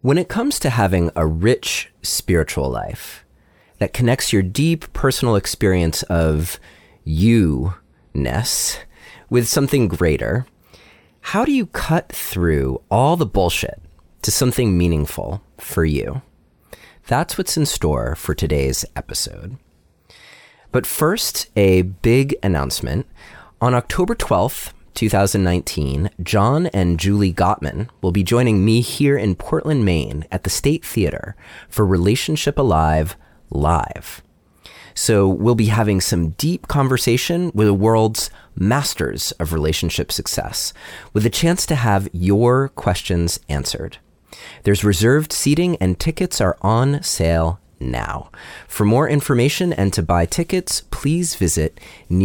When it comes to having a rich spiritual life that connects your deep personal experience of you-ness with something greater, how do you cut through all the bullshit to something meaningful for you? That's what's in store for today's episode. But first, a big announcement. On October 12th, 2019, John and Julie Gottman will be joining me here in Portland, Maine at the State Theater for Relationship Alive Live. So we'll be having some deep conversation with the world's masters of relationship success, with a chance to have your questions answered. There's reserved seating and tickets are on sale now. For more information and to buy tickets, please visit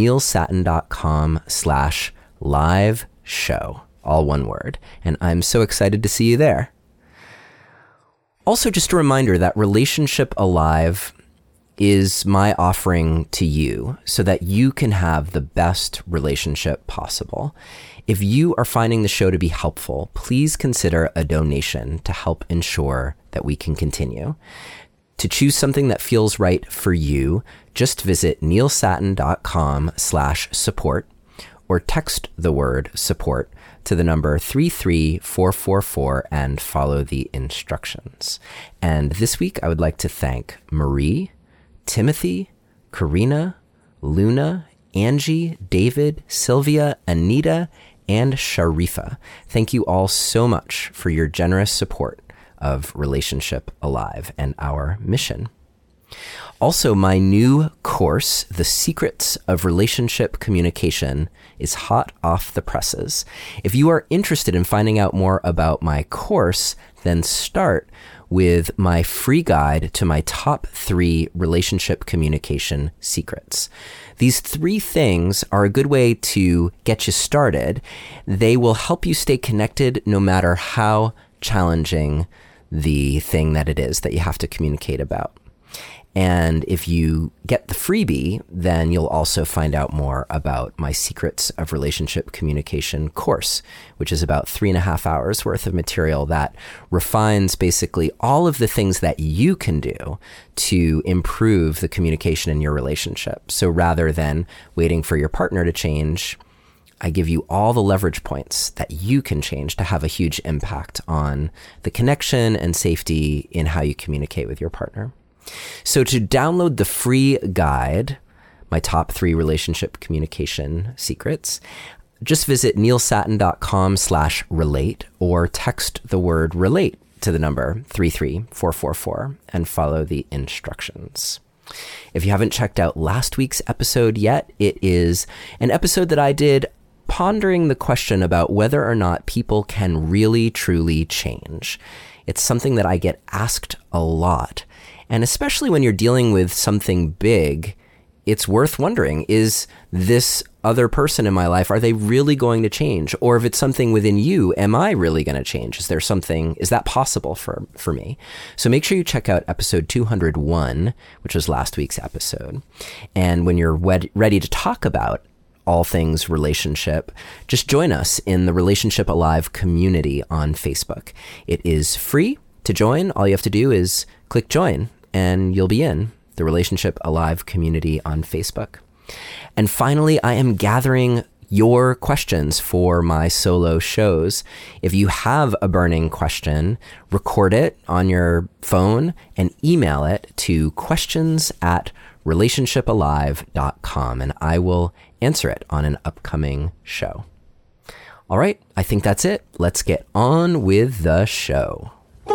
neilsattin.com/live show, all one word. And I'm so excited to see you there. Also, just a reminder that Relationship Alive is my offering to you so that you can have the best relationship possible. If you are finding the show to be helpful, please consider a donation to help ensure that we can continue. To choose something that feels right for you, just visit neilsattin.com/support or text the word support to the number 33444 and follow the instructions. And this week, I would like to thank Marie, Timothy, Karina, Luna, Angie, David, Sylvia, Anita, and Sharifa. Thank you all so much for your generous support of Relationship Alive and our mission. Also, my new course, The Secrets of Relationship Communication, is hot off the presses. If you are interested in finding out more about my course, then start with my free guide to my top 3 relationship communication secrets. These 3 things are a good way to get you started. They will help you stay connected no matter how challenging the thing that it is that you have to communicate about. And if you get the freebie, then you'll also find out more about my Secrets of Relationship Communication course, which is about 3.5 hours worth of material that refines basically all of the things that you can do to improve the communication in your relationship. So rather than waiting for your partner to change, I give you all the leverage points that you can change to have a huge impact on the connection and safety in how you communicate with your partner. So to download the free guide, my top 3 relationship communication secrets, just visit neilsattin.com/relate or text the word relate to the number 33444 and follow the instructions. If you haven't checked out last week's episode yet, it is an episode that I did pondering the question about whether or not people can really, truly change. It's something that I get asked a lot. And especially when you're dealing with something big, it's worth wondering, is this other person in my life, are they really going to change? Or if it's something within you, am I really going to change? Is that possible for me? So make sure you check out episode 201, which was last week's episode. And when you're ready to talk about all things relationship, just join us in the Relationship Alive community on Facebook. It is free to join. All you have to do is click join and you'll be in the Relationship Alive community on Facebook. And finally, I am gathering your questions for my solo shows. If you have a burning question, record it on your phone and email it to questions@relationshipalive.com, and I will answer it on an upcoming show. All right, I think that's it. Let's get on with the show.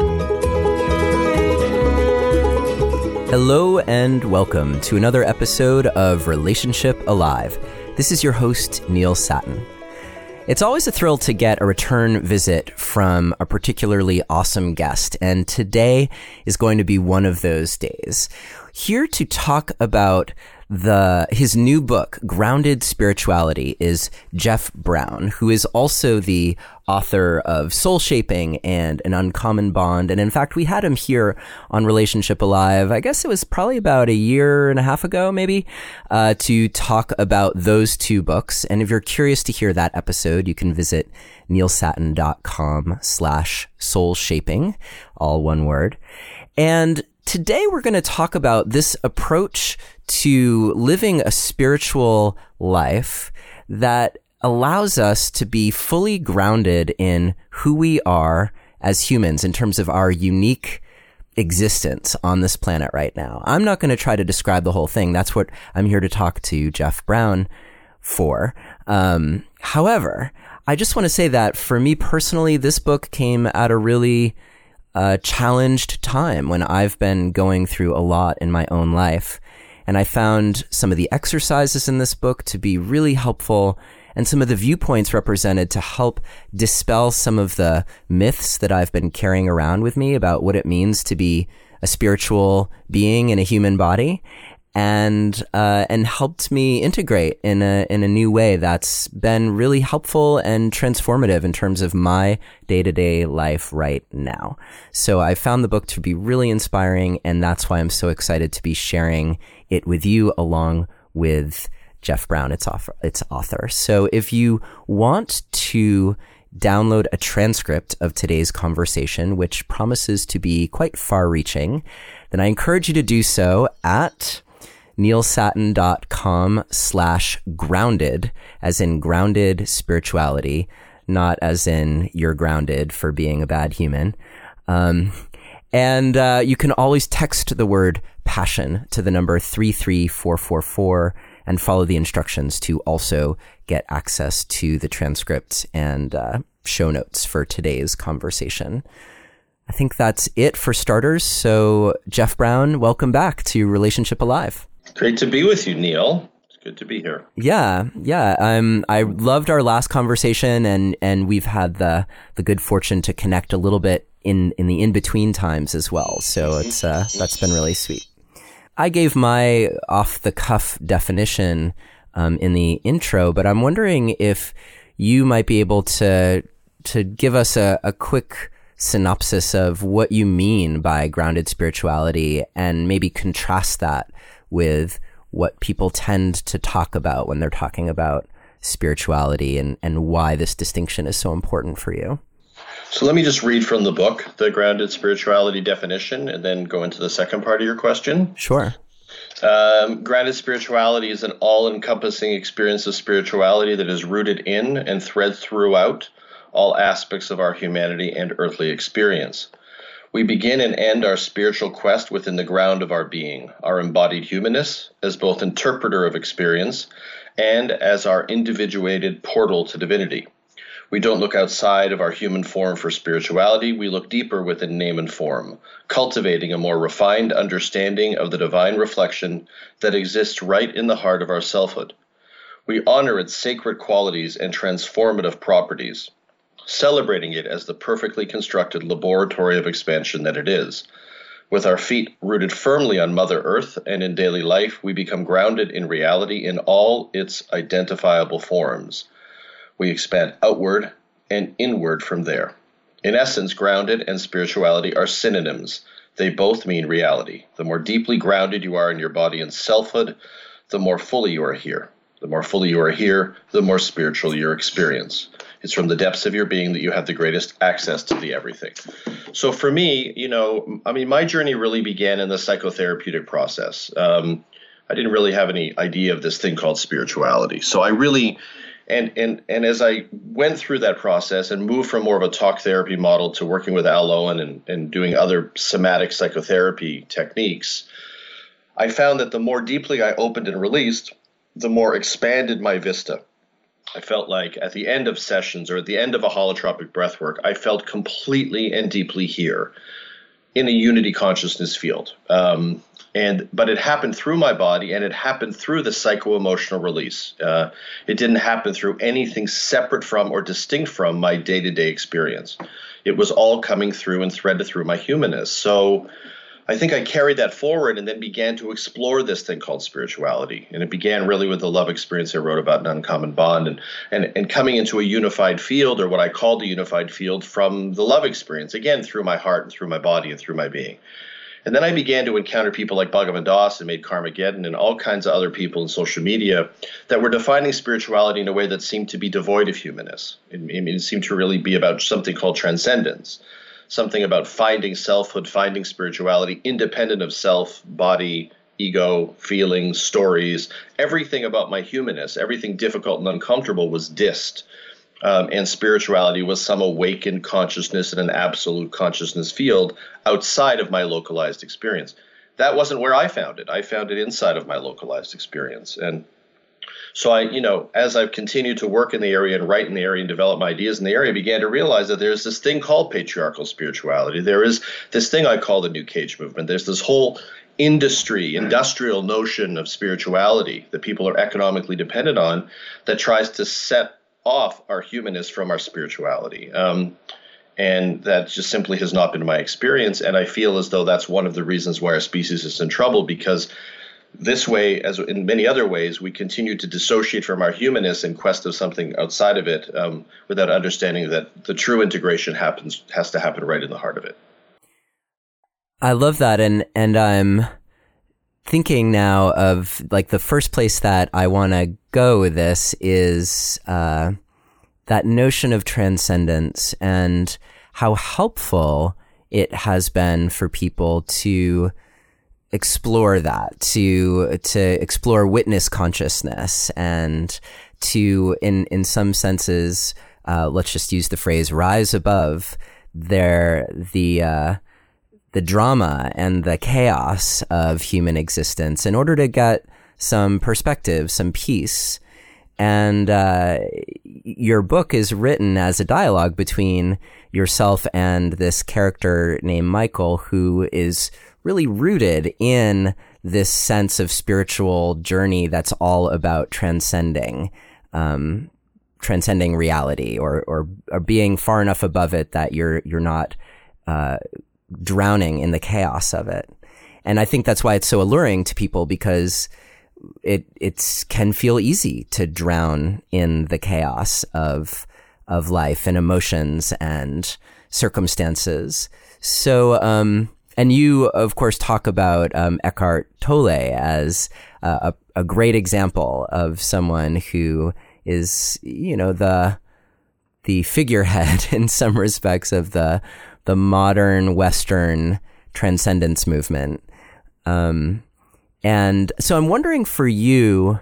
Hello and welcome to another episode of Relationship Alive. This is your host, Neil Sattin. It's always a thrill to get a return visit from a particularly awesome guest, and today is going to be one of those days. Here to talk about His new book, Grounded Spirituality, is Jeff Brown, who is also the author of Soul Shaping and An Uncommon Bond. And in fact, we had him here on Relationship Alive, I guess it was probably about a year and a half ago, maybe, to talk about those two books. And if you're curious to hear that episode, you can visit neilsattin.com/soulshaping, all one word. And today we're going to talk about this approach to living a spiritual life that allows us to be fully grounded in who we are as humans in terms of our unique existence on this planet right now. I'm not going to try to describe the whole thing. That's what I'm here to talk to Jeff Brown for. However, I just want to say that for me personally, this book came at a really challenged time when I've been going through a lot in my own life. And I found some of the exercises in this book to be really helpful, and some of the viewpoints represented to help dispel some of the myths that I've been carrying around with me about what it means to be a spiritual being in a human body, and helped me integrate in a new way that's been really helpful and transformative in terms of my day-to-day life right now. So I found the book to be really inspiring, and that's why I'm so excited to be sharing it with you along with Jeff Brown, its author. So if you want to download a transcript of today's conversation, which promises to be quite far-reaching, then I encourage you to do so at neilsattin.com/grounded, as in grounded spirituality, not as in you're grounded for being a bad human. And you can always text the word passion to the number 33444 and follow the instructions to also get access to the transcript and show notes for today's conversation. I think that's it for starters. So Jeff Brown, welcome back to Relationship Alive. Great to be with you, Neil. It's good to be here. Yeah. I loved our last conversation, and we've had the good fortune to connect a little bit in the in-between times as well. So it's that's been really sweet. I gave my off-the-cuff definition in the intro, but I'm wondering if you might be able to give us a quick synopsis of what you mean by grounded spirituality, and maybe contrast that with what people tend to talk about when they're talking about spirituality, and why this distinction is so important for you. So let me just read from the book, the grounded spirituality definition, and then go into the second part of your question. Sure. Grounded spirituality is an all-encompassing experience of spirituality that is rooted in and threads throughout all aspects of our humanity and earthly experience. We begin and end our spiritual quest within the ground of our being, our embodied humanness, as both interpreter of experience and as our individuated portal to divinity. We don't look outside of our human form for spirituality. We look deeper within name and form, cultivating a more refined understanding of the divine reflection that exists right in the heart of our selfhood. We honor its sacred qualities and transformative properties, celebrating it as the perfectly constructed laboratory of expansion that it is. With our feet rooted firmly on Mother Earth and in daily life, we become grounded in reality in all its identifiable forms. We expand outward and inward from there. In essence, grounded and spirituality are synonyms. They both mean reality. The more deeply grounded you are in your body and selfhood, the more fully you are here. The more fully you are here, the more spiritual your experience. It's from the depths of your being that you have the greatest access to the everything. So for me, my journey really began in the psychotherapeutic process. I didn't really have any idea of this thing called spirituality. So I really, and as I went through that process and moved from more of a talk therapy model to working with Al Owen and doing other somatic psychotherapy techniques, I found that the more deeply I opened and released, the more expanded my vista. I felt like at the end of sessions or at the end of a holotropic breathwork, I felt completely and deeply here in a unity consciousness field. But it happened through my body, and it happened through the psycho-emotional release. It didn't happen through anything separate from or distinct from my day-to-day experience. It was all coming through and threaded through my humanness. So I think I carried that forward and then began to explore this thing called spirituality. And it began really with the love experience I wrote about in Uncommon Bond, and coming into a unified field, or what I called a unified field, from the love experience, again, through my heart and through my body and through my being. And then I began to encounter people like Bhagavan Das and Made Karmageddon and all kinds of other people in social media that were defining spirituality in a way that seemed to be devoid of humanness. It seemed to really be about something called transcendence, something about finding selfhood, finding spirituality, independent of self, body, ego, feelings, stories. Everything about my humanness, everything difficult and uncomfortable was dissed. And spirituality was some awakened consciousness in an absolute consciousness field outside of my localized experience. That wasn't where I found it. I found it inside of my localized experience. And so as I've continued to work in the area and write in the area and develop my ideas in the area, I began to realize that there's this thing called patriarchal spirituality. There is this thing I call the New Cage movement. There's this whole industrial notion of spirituality that people are economically dependent on that tries to set off our humanness from our spirituality. And that just simply has not been my experience. And I feel as though that's one of the reasons why our species is in trouble, because this way, as in many other ways, we continue to dissociate from our humanness in quest of something outside of it, without understanding that the true integration has to happen right in the heart of it. I love that. And I'm thinking now of like the first place that I want to go with this is that notion of transcendence and how helpful it has been for people to explore that, to explore witness consciousness, and to, in some senses, let's just use the phrase, rise above the drama and the chaos of human existence in order to get some perspective, some peace. And your book is written as a dialogue between yourself and this character named Michael, who is really rooted in this sense of spiritual journey that's all about transcending reality, or being far enough above it that you're not drowning in the chaos of it. And I think that's why it's so alluring to people, because it can feel easy to drown in the chaos of life and emotions and circumstances. So, and you, of course, talk about Eckhart Tolle as a great example of someone who is, the figurehead in some respects of the modern Western transcendence movement. And so I'm wondering for you,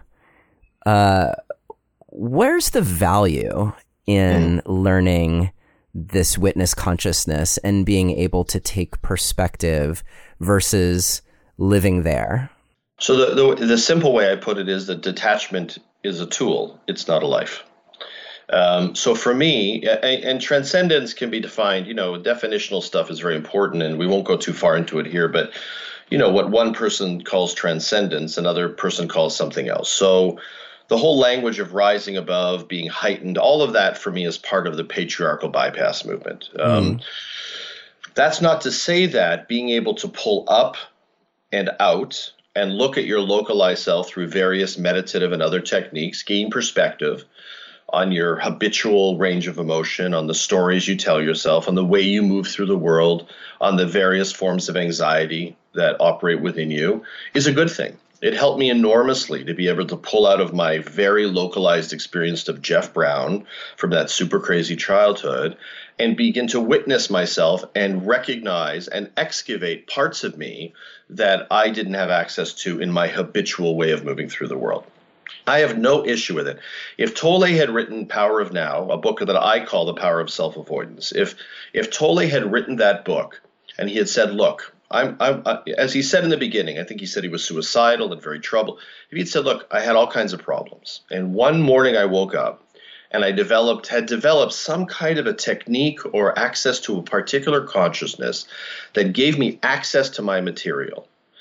where's the value in learning this witness consciousness and being able to take perspective versus living there? So the simple way I put it is that detachment is a tool. It's not a life. So for me, and transcendence can be defined, definitional stuff is very important, and we won't go too far into it here, but what one person calls transcendence, another person calls something else. So the whole language of rising above, being heightened, all of that for me is part of the patriarchal bypass movement. That's not to say that being able to pull up and out and look at your localized self through various meditative and other techniques, gain perspective on your habitual range of emotion, on the stories you tell yourself, on the way you move through the world, on the various forms of anxiety that operate within you, is a good thing. It helped me enormously to be able to pull out of my very localized experience of Jeff Brown from that super crazy childhood and begin to witness myself and recognize and excavate parts of me that I didn't have access to in my habitual way of moving through the world. I have no issue with it. If Tolle had written Power of Now, a book that I call The Power of Self-Avoidance, if Tolle had written that book and he had said, look, as he said in the beginning, I think he said he was suicidal and very troubled. If he'd said, look, I had all kinds of problems, and one morning I woke up and I had developed some kind of a technique or access to a particular consciousness that gave me access to my material,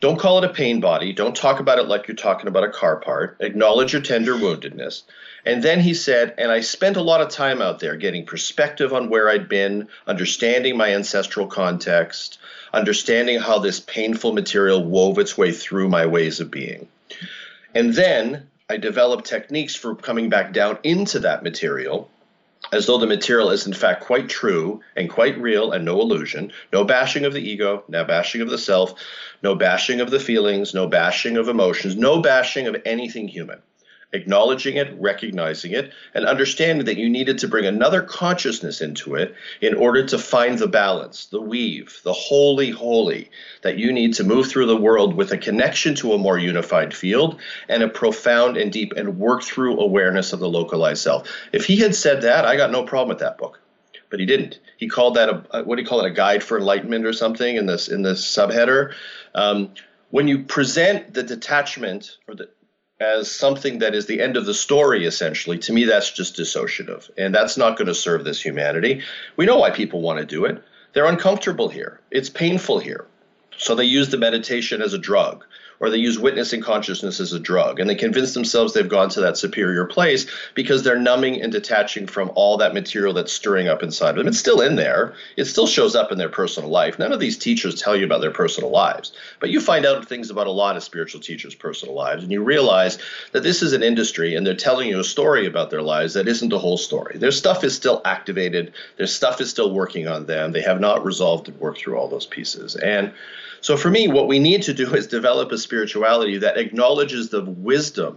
Don't call it a pain body. Don't talk about it like you're talking about a car part. Acknowledge your tender woundedness. And then he said, and I spent a lot of time out there getting perspective on where I'd been, understanding my ancestral context, understanding how this painful material wove its way through my ways of being. And then I developed techniques for coming back down into that material, as though the material is in fact quite true and quite real and no illusion. No bashing of the ego, no bashing of the self, no bashing of the feelings, no bashing of emotions, no bashing of anything human. Acknowledging it, recognizing it, and understanding that you needed to bring another consciousness into it in order to find the balance, the weave, the holy, that you need to move through the world with a connection to a more unified field and a profound and deep and work through awareness of the localized self. If he had said that, I got no problem with that book. But he didn't. He called that a guide for enlightenment or something in this subheader. When you present the detachment as something that is the end of the story, essentially, to me, that's just dissociative. And that's not going to serve this humanity. We know why people want to do it. They're uncomfortable here. It's painful here. So they use the meditation as a drug, or they use witnessing consciousness as a drug, and they convince themselves they've gone to that superior place because they're numbing and detaching from all that material that's stirring up inside of them. It's still in there. It still shows up in their personal life. None of these teachers tell you about their personal lives, but you find out things about a lot of spiritual teachers' personal lives, and you realize that this is an industry, and they're telling you a story about their lives that isn't the whole story. Their stuff is still activated. Their stuff is still working on them. They have not resolved and worked through all those pieces. And so for me, what we need to do is develop a spirituality that acknowledges the wisdom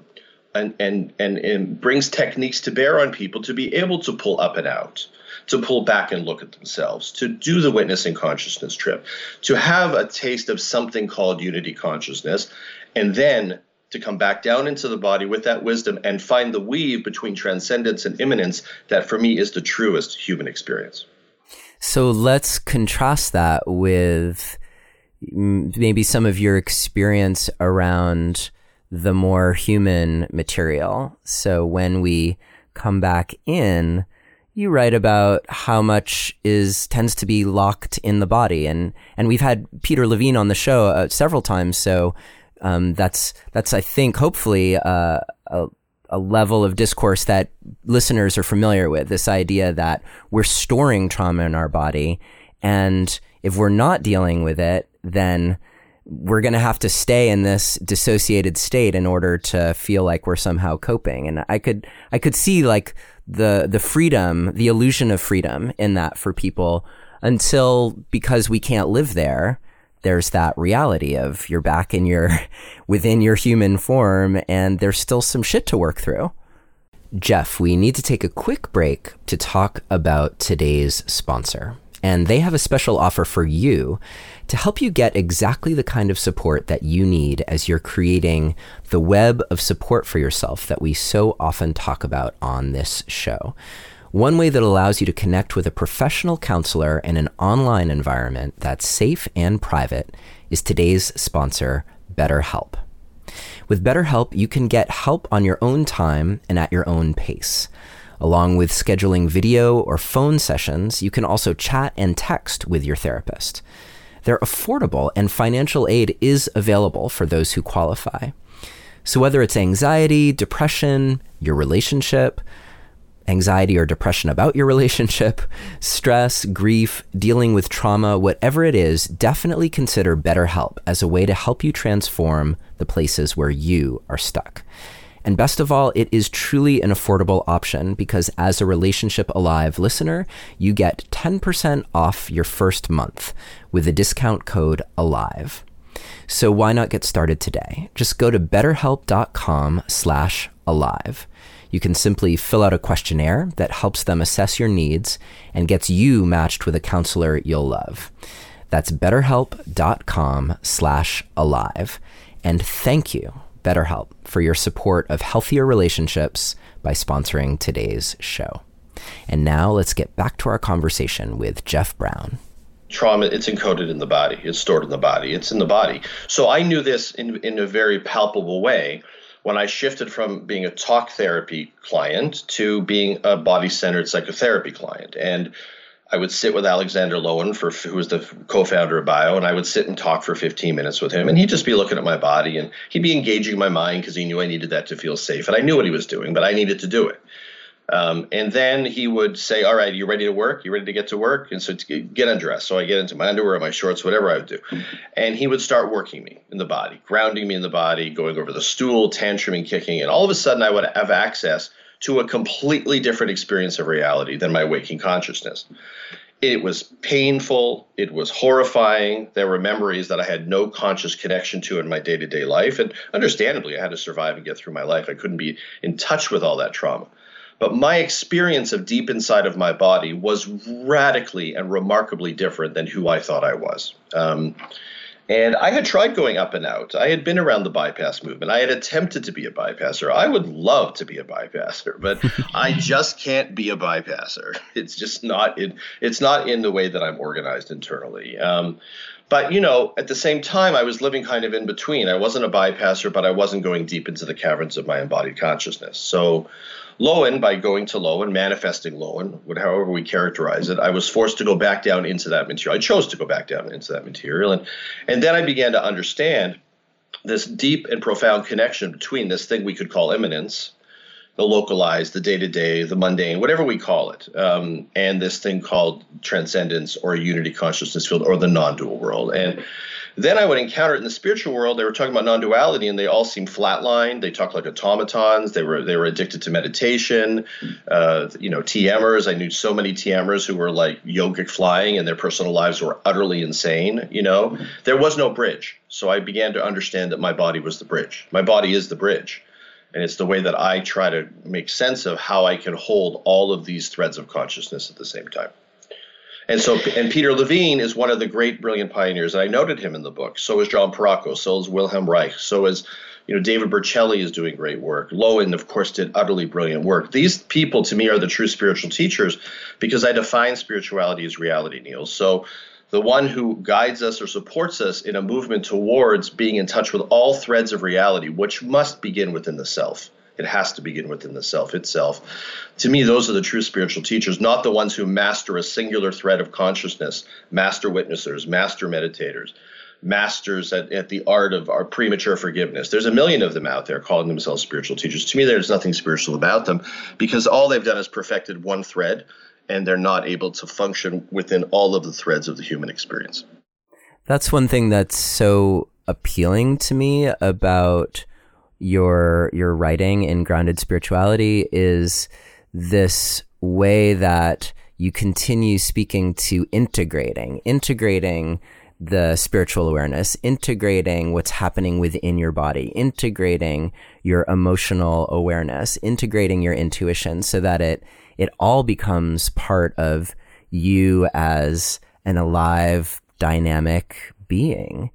and brings techniques to bear on people to be able to pull up and out, to pull back and look at themselves, to do the witnessing consciousness trip, to have a taste of something called unity consciousness, and then to come back down into the body with that wisdom and find the weave between transcendence and immanence that for me is the truest human experience. So let's contrast that with maybe some of your experience around the more human material. So when we come back in, you write about how much tends to be locked in the body, and we've had Peter Levine on the show several times. So that's I think hopefully a level of discourse that listeners are familiar with. This idea that we're storing trauma in our body, and if we're not dealing with it, then we're going to have to stay in this dissociated state in order to feel like we're somehow coping. And I could see like the freedom, the illusion of freedom in that for people until, because we can't live there, there's that reality of you're back within your human form, and there's still some shit to work through. Jeff, we need to take a quick break to talk about today's sponsor. And they have a special offer for you to help you get exactly the kind of support that you need as you're creating the web of support for yourself that we so often talk about on this show. One way that allows you to connect with a professional counselor in an online environment that's safe and private is today's sponsor, BetterHelp. With BetterHelp, you can get help on your own time and at your own pace. Along with scheduling video or phone sessions, you can also chat and text with your therapist. They're affordable, and financial aid is available for those who qualify. So whether it's anxiety, depression, your relationship, anxiety or depression about your relationship, stress, grief, dealing with trauma, whatever it is, definitely consider BetterHelp as a way to help you transform the places where you are stuck. And best of all, it is truly an affordable option because as a Relationship Alive listener, you get 10% off your first month with the discount code ALIVE. So why not get started today? Just go to betterhelp.com/alive. You can simply fill out a questionnaire that helps them assess your needs and gets you matched with a counselor you'll love. That's betterhelp.com/alive. And thank you, BetterHelp, for your support of healthier relationships by sponsoring today's show. And now let's get back to our conversation with Jeff Brown. Trauma, it's encoded in the body. It's stored in the body. It's in the body. So I knew this in a very palpable way when I shifted from being a talk therapy client to being a body-centered psychotherapy client. And I would sit with Alexander Lowen, who was the co-founder of Bio, and I would sit and talk for 15 minutes with him. And he'd just be looking at my body, and he'd be engaging my mind because he knew I needed that to feel safe. And I knew what he was doing, but I needed to do it. And then he would say, all right, you ready to work? You ready to get to work? And so get undressed. So I get into my underwear, my shorts, whatever I would do. And he would start working me in the body, grounding me in the body, going over the stool, tantruming, kicking. And all of a sudden I would have access to a completely different experience of reality than my waking consciousness. It was painful. It was horrifying. There were memories that I had no conscious connection to in my day-to-day life. And understandably, I had to survive and get through my life. I couldn't be in touch with all that trauma. But my experience of deep inside of my body was radically and remarkably different than who I thought I was. And I had tried going up and out. I had been around the bypass movement. I had attempted to be a bypasser. I would love to be a bypasser, but I just can't be a bypasser. It's just not it's not in the way that I'm organized internally. But, at the same time, I was living kind of in between. I wasn't a bypasser, but I wasn't going deep into the caverns of my embodied consciousness. So Lowen, by going to Lowen, manifesting Lowen, however we characterize it, I was forced to go back down into that material. I chose to go back down into that material. And then I began to understand this deep and profound connection between this thing we could call immanence, the localized, the day-to-day, the mundane, whatever we call it, and this thing called transcendence or unity consciousness field or the non-dual world. And then I would encounter it in the spiritual world. They were talking about non-duality, and they all seemed flatlined. They talked like automatons. They were addicted to meditation. TMers. I knew so many TMers who were like yogic flying, and their personal lives were utterly insane. There was no bridge. So I began to understand that my body was the bridge. My body is the bridge. And it's the way that I try to make sense of how I can hold all of these threads of consciousness at the same time. And Peter Levine is one of the great, brilliant pioneers. And I noted him in the book. So is John Paracco. So is Wilhelm Reich. So is, David Berceli is doing great work. Lowen, of course, did utterly brilliant work. These people, to me, are the true spiritual teachers because I define spirituality as reality, Neil. So the one who guides us or supports us in a movement towards being in touch with all threads of reality, which must begin within the self. It has to begin within the self itself. To me, those are the true spiritual teachers, not the ones who master a singular thread of consciousness, master witnessers, master meditators, masters at the art of our premature forgiveness. There's a million of them out there calling themselves spiritual teachers. To me, there's nothing spiritual about them because all they've done is perfected one thread, and they're not able to function within all of the threads of the human experience. That's one thing that's so appealing to me about your writing in Grounded Spirituality is this way that you continue speaking to integrating the spiritual awareness, integrating what's happening within your body, integrating your emotional awareness, integrating your intuition so that it all becomes part of you as an alive, dynamic being.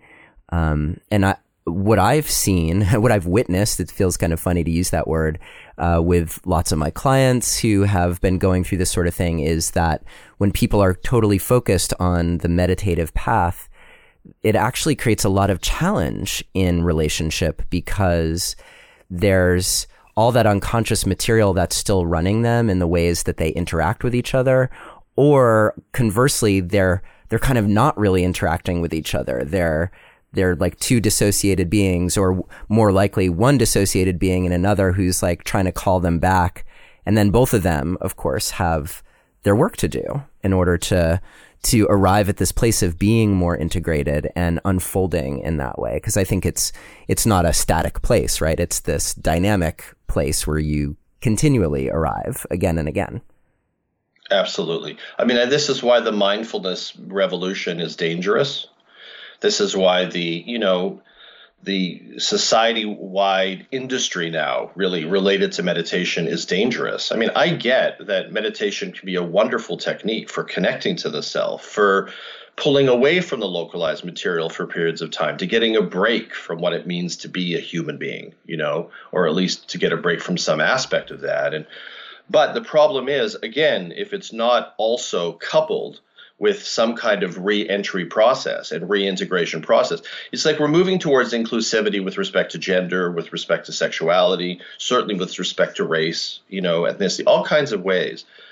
What I've seen, what I've witnessed, it feels kind of funny to use that word, with lots of my clients who have been going through this sort of thing is that when people are totally focused on the meditative path, it actually creates a lot of challenge in relationship because there's all that unconscious material that's still running them in the ways that they interact with each other, or conversely, they're kind of not really interacting with each other. They're like two dissociated beings, or more likely one dissociated being and another who's like trying to call them back. And then both of them, of course, have their work to do in order to arrive at this place of being more integrated and unfolding in that way. Because I think it's not a static place, right? It's this dynamic place where you continually arrive again and again. Absolutely. I mean, and this is why the mindfulness revolution is dangerous. This is why the society-wide industry now really related to meditation is dangerous. I mean, I get that meditation can be a wonderful technique for connecting to the self, for pulling away from the localized material for periods of time, to getting a break from what it means to be a human being, or at least to get a break from some aspect of that. But the problem is, again, if it's not also coupled with some kind of re-entry process and reintegration process. It's like we're moving towards inclusivity with respect to gender, with respect to sexuality, certainly with respect to race, ethnicity, all kinds of ways.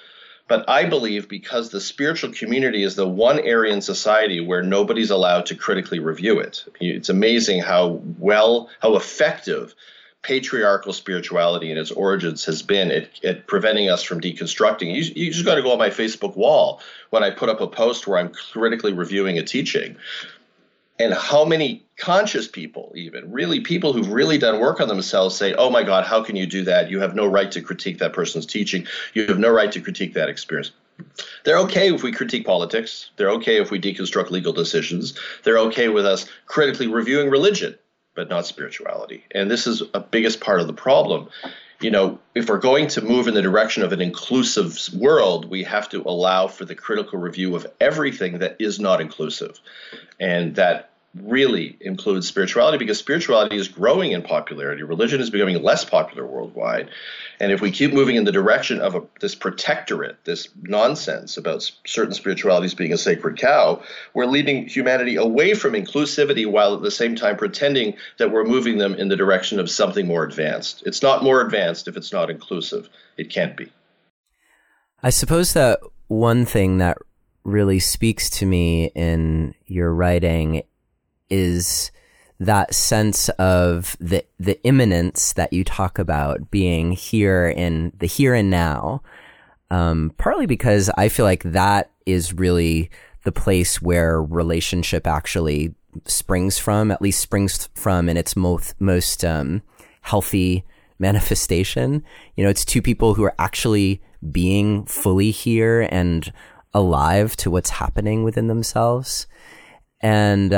But I believe because the spiritual community is the one area in society where nobody's allowed to critically review it. It's amazing how effective patriarchal spirituality in its origins has been at preventing us from deconstructing. You just got to go on my Facebook wall when I put up a post where I'm critically reviewing a teaching. And how many conscious people, even really people who've really done work on themselves, say, oh my God, how can you do that? You have no right to critique that person's teaching. You have no right to critique that experience. They're okay if we critique politics. They're okay if we deconstruct legal decisions. They're okay with us critically reviewing religion, but not spirituality. And this is a biggest part of the problem. If we're going to move in the direction of an inclusive world, we have to allow for the critical review of everything that is not inclusive. And that really includes spirituality, because spirituality is growing in popularity. Religion is becoming less popular worldwide. And if we keep moving in the direction of this protectorate, this nonsense about certain spiritualities being a sacred cow, we're leading humanity away from inclusivity while at the same time pretending that we're moving them in the direction of something more advanced. It's not more advanced if it's not inclusive. It can't be. I suppose that one thing that really speaks to me in your writing is that sense of the immanence that you talk about being here in the here and now, partly because I feel like that is really the place where relationship actually springs from, at least springs from in its most healthy manifestation. It's two people who are actually being fully here and alive to what's happening within themselves. And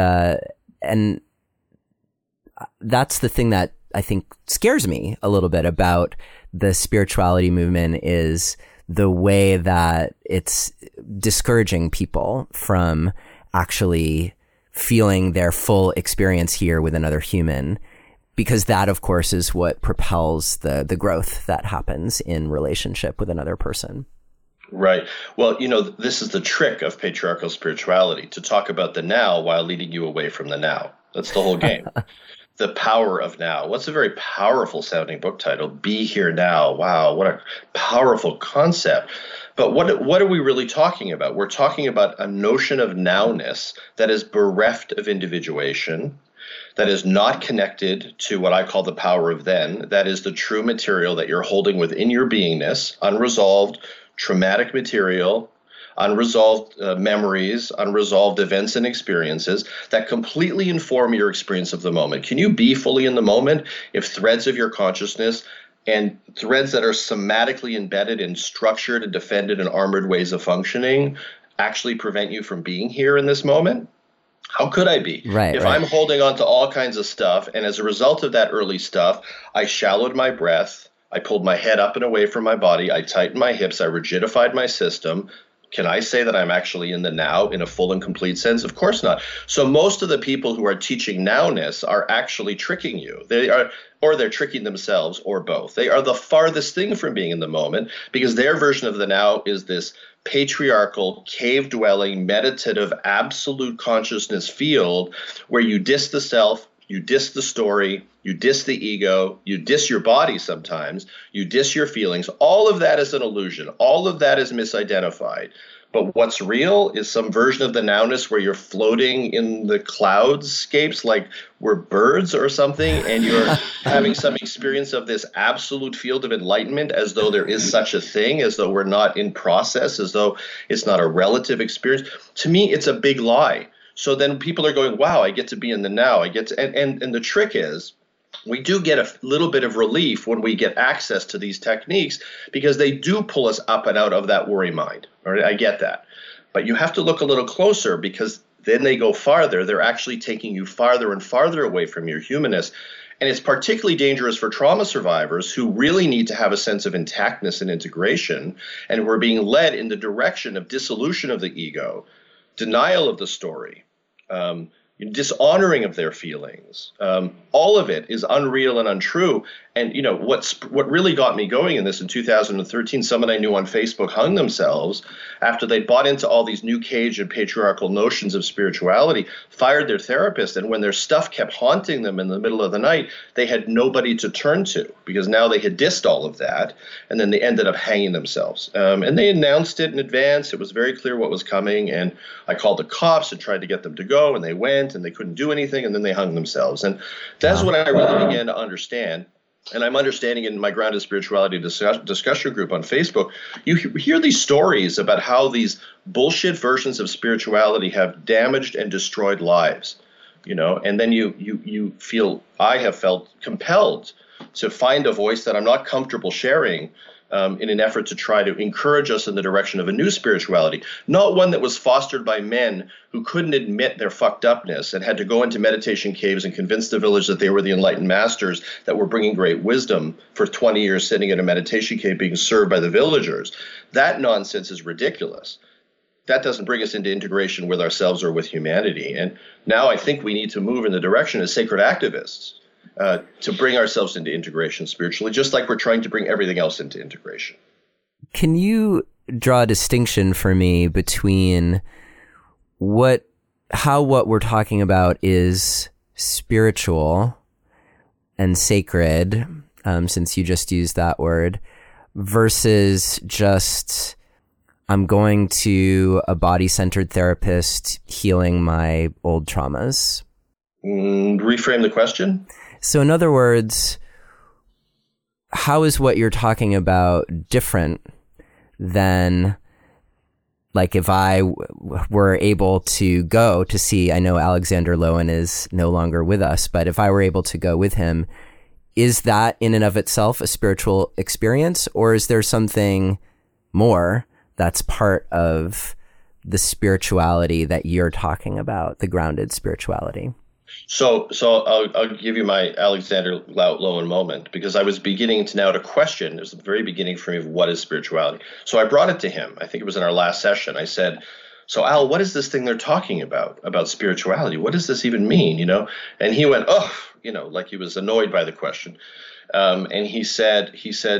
that's the thing that I think scares me a little bit about the spirituality movement, is the way that it's discouraging people from actually feeling their full experience here with another human, because that, of course, is what propels the growth that happens in relationship with another person. Right. Well, this is the trick of patriarchal spirituality, to talk about the now while leading you away from the now. That's the whole game. The Power of Now. What's a very powerful sounding book title? Be Here Now. Wow, what a powerful concept. But what are we really talking about? We're talking about a notion of nowness that is bereft of individuation, that is not connected to what I call the power of then. That is the true material that you're holding within your beingness, unresolved, traumatic material, unresolved memories, unresolved events and experiences that completely inform your experience of the moment. Can you be fully in the moment if threads of your consciousness and threads that are somatically embedded in structured and defended and armored ways of functioning actually prevent you from being here in this moment? How could I be? If I'm holding on to all kinds of stuff, and as a result of that early stuff, I shallowed my breath, I pulled my head up and away from my body, I tightened my hips, I rigidified my system. Can I say that I'm actually in the now in a full and complete sense? Of course not. So most of the people who are teaching nowness are actually tricking you. They're tricking themselves, or both. They are the farthest thing from being in the moment, because their version of the now is this patriarchal, cave-dwelling, meditative, absolute consciousness field where you diss the self, you diss the story, you diss the ego, you diss your body sometimes, you diss your feelings. All of that is an illusion. All of that is misidentified. But what's real is some version of the nowness where you're floating in the cloudscapes like we're birds or something, and you're having some experience of this absolute field of enlightenment as though there is such a thing, as though we're not in process, as though it's not a relative experience. To me, it's a big lie. So then people are going, wow, I get to be in the now. I get to, and the trick is, we do get a little bit of relief when we get access to these techniques, because they do pull us up and out of that worry mind. All right, I get that. But you have to look a little closer, because then they go farther. They're actually taking you farther and farther away from your humanness. And it's particularly dangerous for trauma survivors who really need to have a sense of intactness and integration, and who are being led in the direction of dissolution of the ego, denial of the story, dishonoring of their feelings. All of it is unreal and untrue. And what really got me going in this in 2013, someone I knew on Facebook hung themselves after they'd bought into all these new cage and patriarchal notions of spirituality, fired their therapist, and when their stuff kept haunting them in the middle of the night, they had nobody to turn to because now they had dissed all of that, and then they ended up hanging themselves. And they announced it in advance. It was very clear what was coming, and I called the cops and tried to get them to go, and they went, and they couldn't do anything, and then they hung themselves. And that's when I really began to understand. And I'm understanding in my Grounded Spirituality discussion group on Facebook, you hear these stories about how these bullshit versions of spirituality have damaged and destroyed lives, and then I have felt compelled to find a voice that I'm not comfortable sharing in an effort to try to encourage us in the direction of a new spirituality, not one that was fostered by men who couldn't admit their fucked upness and had to go into meditation caves and convince the village that they were the enlightened masters that were bringing great wisdom for 20 years sitting in a meditation cave being served by the villagers. That nonsense is ridiculous. That doesn't bring us into integration with ourselves or with humanity. And now I think we need to move in the direction as sacred activists to bring ourselves into integration spiritually, just like we're trying to bring everything else into integration. Can you draw a distinction for me between what we're talking about is spiritual and sacred, since you just used that word, versus just I'm going to a body-centered therapist healing my old traumas? Reframe the question. So in other words, how is what you're talking about different than, like, if I were able to go to see, I know Alexander Lowen is no longer with us, but if I were able to go with him, is that in and of itself a spiritual experience, or is there something more that's part of the spirituality that you're talking about, the grounded spirituality? So I'll give you my Alexander Lowen moment, because I was beginning to question, it was the very beginning for me, of what is spirituality. So I brought it to him. I think it was in our last session. I said, so Al, what is this thing they're talking about spirituality? What does this even mean? And he went, like he was annoyed by the question. And he said,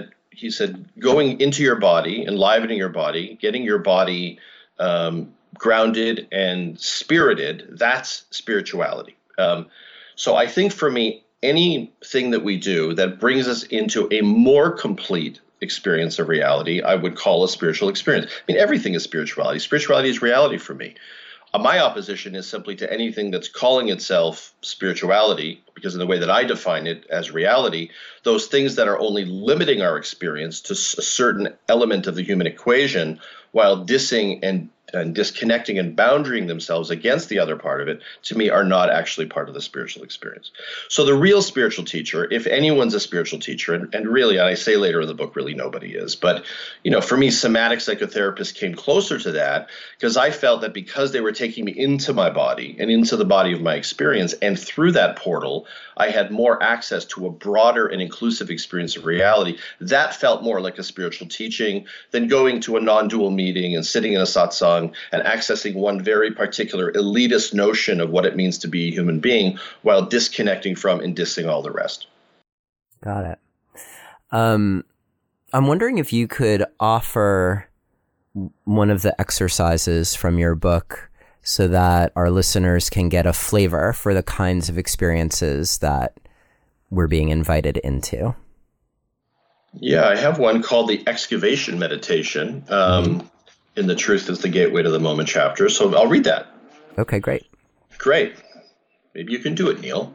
going into your body, enlivening your body, getting your body grounded and spirited, that's spirituality. So I think for me, anything that we do that brings us into a more complete experience of reality, I would call a spiritual experience. I mean, everything is spirituality. Spirituality is reality for me. My opposition is simply to anything that's calling itself spirituality, because in the way that I define it as reality, those things that are only limiting our experience to a certain element of the human equation while dissing and disconnecting and boundarying themselves against the other part of it, to me, are not actually part of the spiritual experience. So the real spiritual teacher, if anyone's a spiritual teacher, and really, and I say later in the book, really nobody is, but for me, somatic psychotherapists came closer to that, because I felt that because they were taking me into my body and into the body of my experience, and through that portal, I had more access to a broader and inclusive experience of reality. That felt more like a spiritual teaching than going to a non-dual meeting and sitting in a satsang and accessing one very particular elitist notion of what it means to be a human being while disconnecting from and dissing all the rest. Got it. I'm wondering if you could offer one of the exercises from your book so that our listeners can get a flavor for the kinds of experiences that we're being invited into. Yeah, I have one called the excavation meditation. In The Truth is the Gateway to the Moment chapter. So I'll read that. Okay, great. Great. Maybe you can do it, Neil.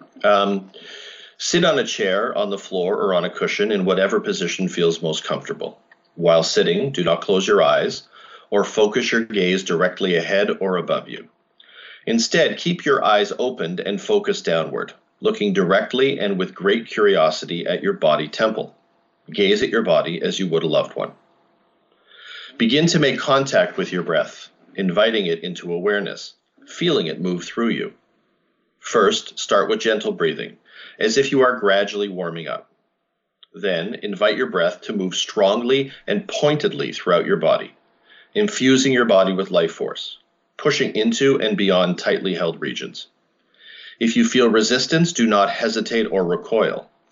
Sit on a chair, on the floor, or on a cushion in whatever position feels most comfortable. While sitting, do not close your eyes or focus your gaze directly ahead or above you. Instead, keep your eyes opened and focus downward, looking directly and with great curiosity at your body temple. Gaze at your body as you would a loved one. Begin to make contact with your breath, inviting it into awareness, feeling it move through you. First, start with gentle breathing, as if you are gradually warming up. Then, invite your breath to move strongly and pointedly throughout your body, infusing your body with life force, pushing into and beyond tightly held regions. If you feel resistance, do not hesitate or recoil.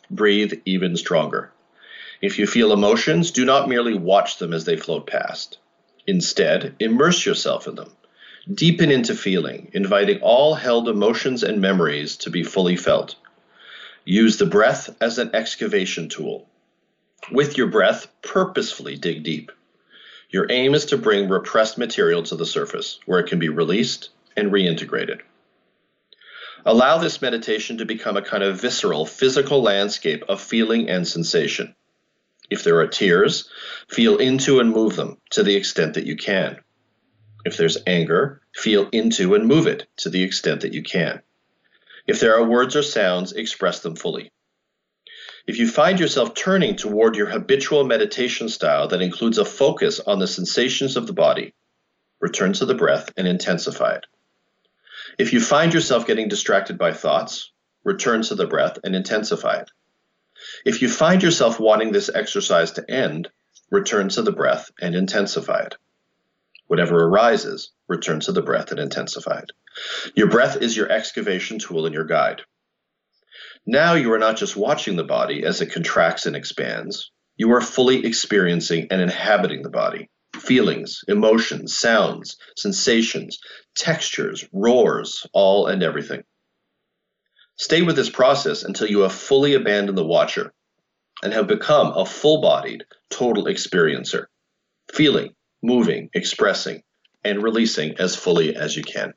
Breathe even stronger. If you feel emotions, do not merely watch them as they float past. Instead, immerse yourself in them. Deepen into feeling, inviting all held emotions and memories to be fully felt. Use the breath as an excavation tool. With your breath, purposefully dig deep. Your aim is to bring repressed material to the surface, where it can be released and reintegrated. Allow this meditation to become a kind of visceral, physical landscape of feeling and sensation. If there are tears, feel into and move them to the extent that you can. If there's anger, feel into and move it to the extent that you can. If there are words or sounds, express them fully. If you find yourself turning toward your habitual meditation style that includes a focus on the sensations of the body, return to the breath and intensify it. If you find yourself getting distracted by thoughts, return to the breath and intensify it. If you find yourself wanting this exercise to end, return to the breath and intensify it. Whatever arises, return to the breath and intensify it. Your breath is your excavation tool and your guide. Now you are not just watching the body as it contracts and expands. You are fully experiencing and inhabiting the body. Feelings, emotions, sounds, sensations, textures, roars, all and everything. Stay with this process until you have fully abandoned the watcher and have become a full-bodied, total experiencer, feeling, moving, expressing, and releasing as fully as you can.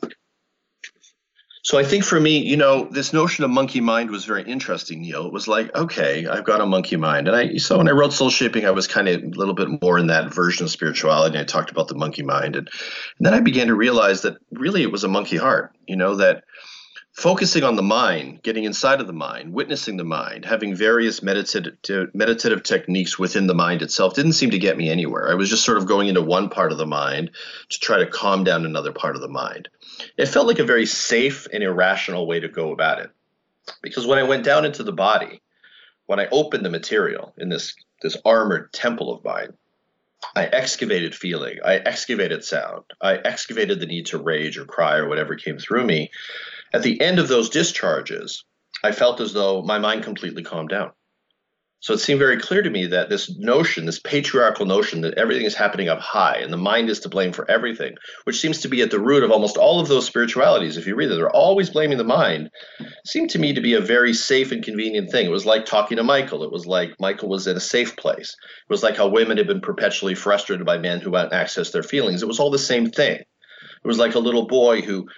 So I think for me, this notion of monkey mind was very interesting, Neil. It was like, okay, I've got a monkey mind. And so when I wrote Soul Shaping, I was kind of a little bit more in that version of spirituality. And I talked about the monkey mind. And then I began to realize that really it was a monkey heart, that focusing on the mind, getting inside of the mind, witnessing the mind, having various meditative techniques within the mind itself didn't seem to get me anywhere. I was just sort of going into one part of the mind to try to calm down another part of the mind. It felt like a very safe and irrational way to go about it. Because when I went down into the body, when I opened the material in this armored temple of mine, I excavated feeling, I excavated sound, I excavated the need to rage or cry or whatever came through me. At the end of those discharges, I felt as though my mind completely calmed down. So it seemed very clear to me that this notion, this patriarchal notion that everything is happening up high and the mind is to blame for everything, which seems to be at the root of almost all of those spiritualities. If you read it, they're always blaming the mind, seemed to me to be a very safe and convenient thing. It was like talking to Michael. It was like Michael was in a safe place. It was like how women had been perpetually frustrated by men who won't access their feelings. It was all the same thing. It was like a little boy who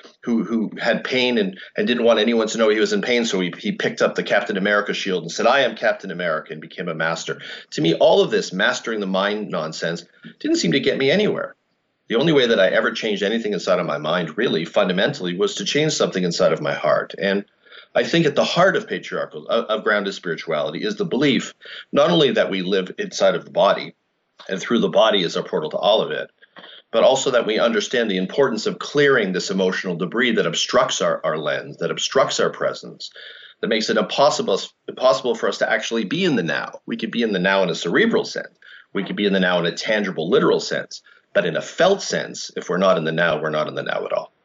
had pain and didn't want anyone to know he was in pain, so he picked up the Captain America shield and said, "I am Captain America," and became a master. To me, all of this mastering the mind nonsense didn't seem to get me anywhere. The only way that I ever changed anything inside of my mind, really, fundamentally, was to change something inside of my heart. And I think at the heart of grounded spirituality is the belief not only that we live inside of the body, and through the body is our portal to all of it, but also that we understand the importance of clearing this emotional debris that obstructs our lens, that obstructs our presence, that makes it impossible for us to actually be in the now. We could be in the now in a cerebral sense. We could be in the now in a tangible, literal sense. But in a felt sense, if we're not in the now, we're not in the now at all.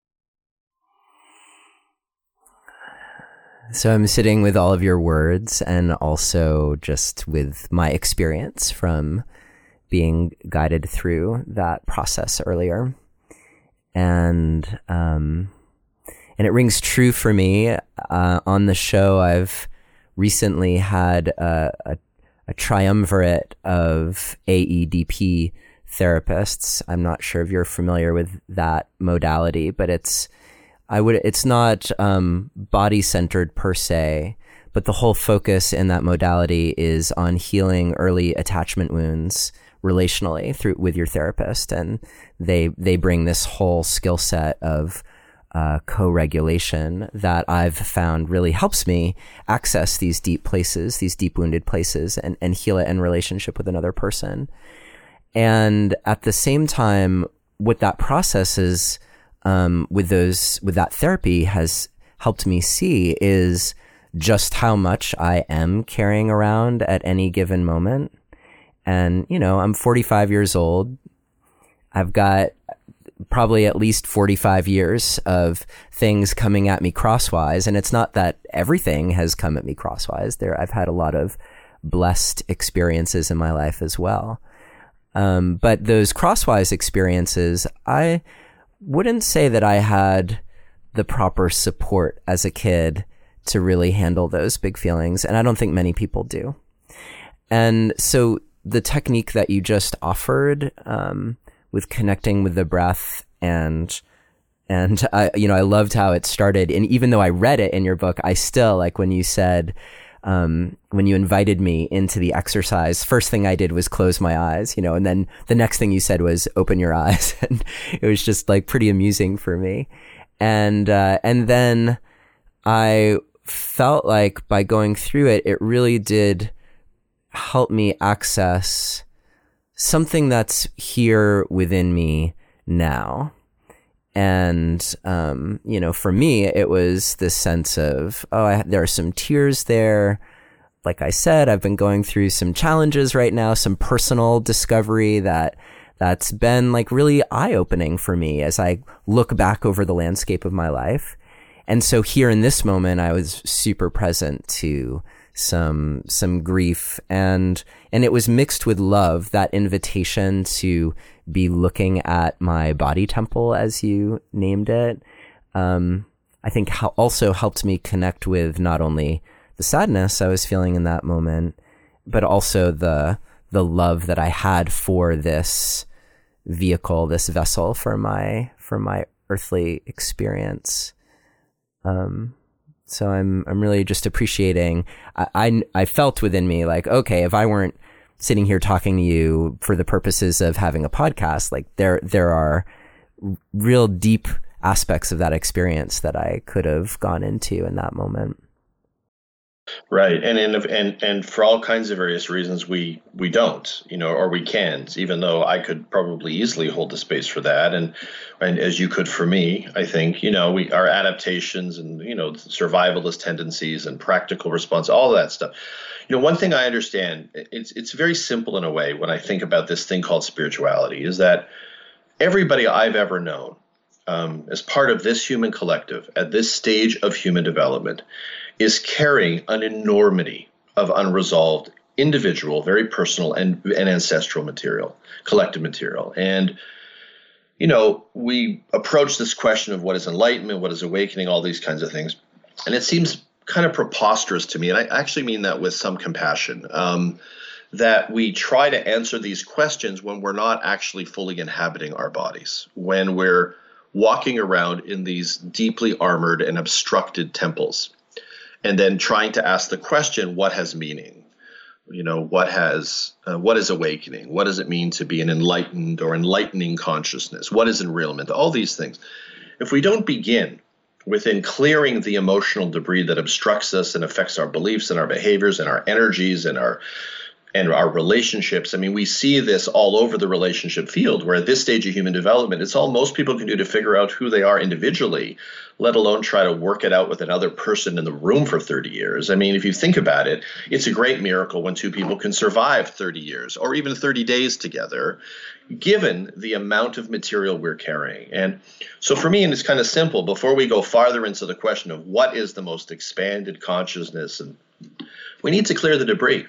So I'm sitting with all of your words and also just with my experience from being guided through that process earlier. And it rings true for me. On the show, I've recently had a triumvirate of AEDP therapists. I'm not sure if you're familiar with that modality, but it's not body-centered per se, but the whole focus in that modality is on healing early attachment wounds relationally with your therapist, and they bring this whole skill set of co-regulation that I've found really helps me access these deep places, these deep wounded places, and heal it in relationship with another person. And at the same time, what that process is with that therapy has helped me see is just how much I am carrying around at any given moment. And, I'm 45 years old. I've got probably at least 45 years of things coming at me crosswise. And it's not that everything has come at me crosswise. I've had a lot of blessed experiences in my life as well. But those crosswise experiences, I wouldn't say that I had the proper support as a kid to really handle those big feelings. And I don't think many people do. And so the technique that you just offered, with connecting with the breath and I loved how it started. And even though I read it in your book, I still, like when you said, when you invited me into the exercise, first thing I did was close my eyes, and then the next thing you said was open your eyes. And it was just like pretty amusing for me. And then I felt like by going through it, it really did help me access something that's here within me now. And, for me, it was this sense of, there are some tears there. Like I said, I've been going through some challenges right now, some personal discovery that's been like really eye-opening for me as I look back over the landscape of my life. And so here in this moment, I was super present to some grief, and it was mixed with love, that invitation to be looking at my body temple, as you named it. I think also helped me connect with not only the sadness I was feeling in that moment, but also the love that I had for this vehicle, this vessel for my earthly experience. So I'm really just appreciating. I felt within me like, okay, if I weren't sitting here talking to you for the purposes of having a podcast, like there are real deep aspects of that experience that I could have gone into in that moment. Right, and for all kinds of various reasons, we don't, or we can't. Even though I could probably easily hold the space for that, and as you could for me, I think, our adaptations and survivalist tendencies and practical response, all of that stuff. One thing I understand, it's very simple in a way when I think about this thing called spirituality, is that everybody I've ever known, as part of this human collective at this stage of human development, is carrying an enormity of unresolved individual, very personal and ancestral material, collective material. And, we approach this question of what is enlightenment, what is awakening, all these kinds of things. And it seems kind of preposterous to me, and I actually mean that with some compassion, that we try to answer these questions when we're not actually fully inhabiting our bodies, when we're walking around in these deeply armored and obstructed temples. And then trying to ask the question, what has meaning? What is awakening? What does it mean to be an enlightened or enlightening consciousness? What is enrealment? All these things. If we don't begin within clearing the emotional debris that obstructs us and affects our beliefs and our behaviors and our energies and our relationships. I mean, we see this all over the relationship field, where at this stage of human development, it's all most people can do to figure out who they are individually, let alone try to work it out with another person in the room for 30 years. I mean, if you think about it, it's a great miracle when two people can survive 30 years or even 30 days together, given the amount of material we're carrying. And so for me, and it's kind of simple, before we go farther into the question of what is the most expanded consciousness, and we need to clear the debris.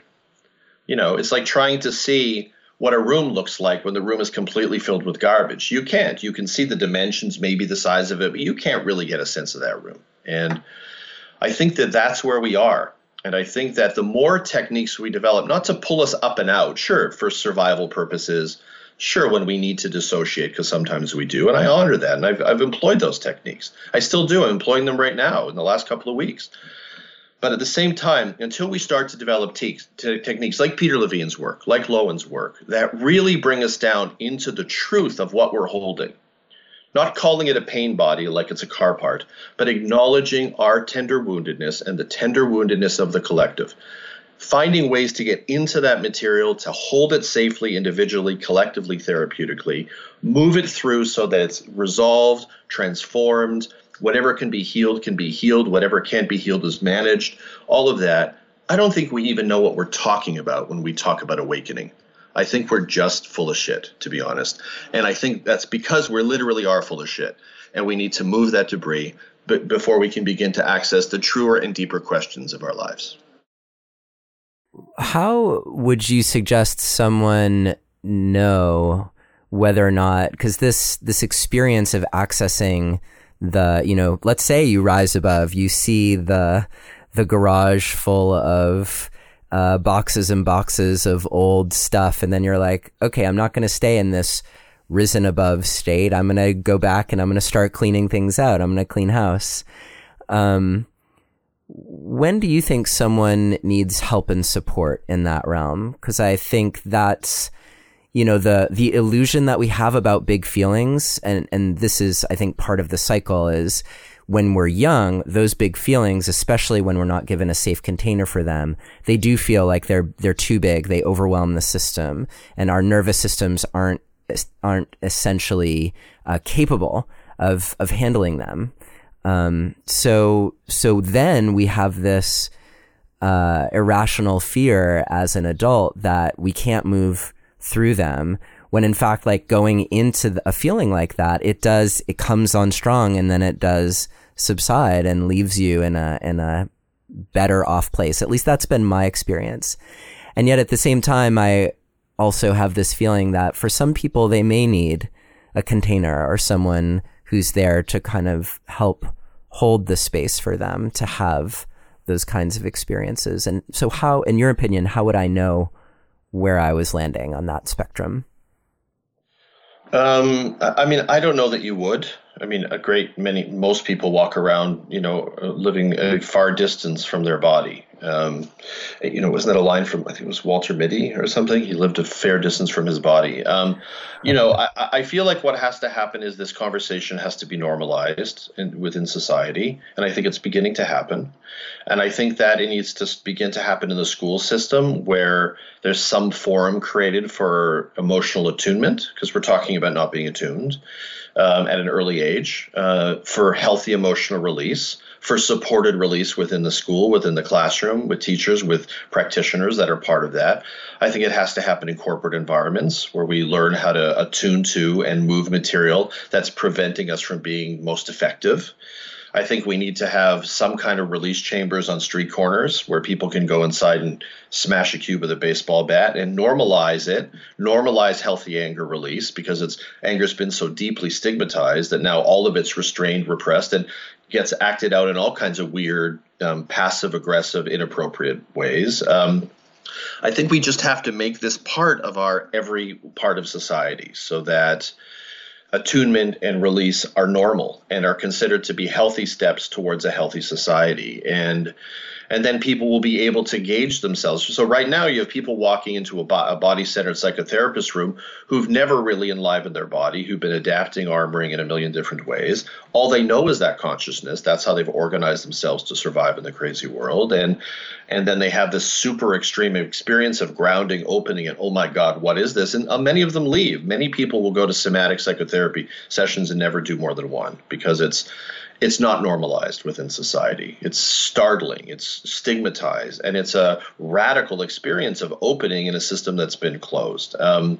It's like trying to see what a room looks like when the room is completely filled with garbage. You can't. You can see the dimensions, maybe the size of it, but you can't really get a sense of that room. And I think that that's where we are. And I think that the more techniques we develop, not to pull us up and out, sure, for survival purposes, sure, when we need to dissociate, because sometimes we do, and I honor that. And I've employed those techniques. I still do. I'm employing them right now in the last couple of weeks. But at the same time, until we start to develop techniques like Peter Levine's work, like Lowen's work, that really bring us down into the truth of what we're holding, not calling it a pain body like it's a car part, but acknowledging our tender woundedness and the tender woundedness of the collective, finding ways to get into that material, to hold it safely, individually, collectively, therapeutically, move it through so that it's resolved, transformed. Whatever can be healed. Whatever can't be healed is managed. All of that. I don't think we even know what we're talking about when we talk about awakening. I think we're just full of shit, to be honest. And I think that's because we literally are full of shit. And we need to move that debris before we can begin to access the truer and deeper questions of our lives. How would you suggest someone know whether or not, because this experience of accessing the, let's say you rise above, you see the garage full of boxes and boxes of old stuff, and then you're like, okay, I'm not going to stay in this risen above state. I'm going to go back and I'm going to start cleaning things out. I'm going to clean house. When do you think someone needs help and support in that realm? Because I think that's, the illusion that we have about big feelings, and this is, I think, part of the cycle is when we're young, those big feelings, especially when we're not given a safe container for them, they do feel like they're too big. They overwhelm the system, and our nervous systems aren't essentially capable of handling them. So then we have this irrational fear as an adult that we can't move through them, when in fact, like, going into a feeling like that, it comes on strong, and then it does subside and leaves you in a better off place. At least that's been my experience. And yet at the same time, I also have this feeling that for some people, they may need a container or someone who's there to kind of help hold the space for them to have those kinds of experiences. And so how, in your opinion, how would I know where I was landing on that spectrum? I don't know that you would. Most people walk around, living a far distance from their body. Wasn't that a line from, I think it was Walter Mitty or something? He lived a fair distance from his body. I feel like what has to happen is this conversation has to be normalized within society. And I think it's beginning to happen. And I think that it needs to begin to happen in the school system, where there's some forum created for emotional attunement, because we're talking about not being attuned at an early age, for healthy emotional release, for supported release within the school, within the classroom, with teachers, with practitioners that are part of that. I think it has to happen in corporate environments where we learn how to attune to and move material that's preventing us from being most effective. I think we need to have some kind of release chambers on street corners where people can go inside and smash a cube with a baseball bat and normalize it, normalize healthy anger release, because anger's been so deeply stigmatized that now all of it's restrained, repressed, and gets acted out in all kinds of weird, passive aggressive, inappropriate ways. I think we just have to make this part of every part of society, so that attunement and release are normal and are considered to be healthy steps towards a healthy society. And then people will be able to gauge themselves. So right now you have people walking into a body-centered psychotherapist room who've never really enlivened their body, who've been adapting, armoring in a million different ways. All they know is that consciousness. That's how they've organized themselves to survive in the crazy world. And then they have this super extreme experience of grounding, opening, and oh my God, what is this? And many of them leave. Many people will go to somatic psychotherapy sessions and never do more than one, because it's not normalized within society. It's startling, it's stigmatized, and it's a radical experience of opening in a system that's been closed.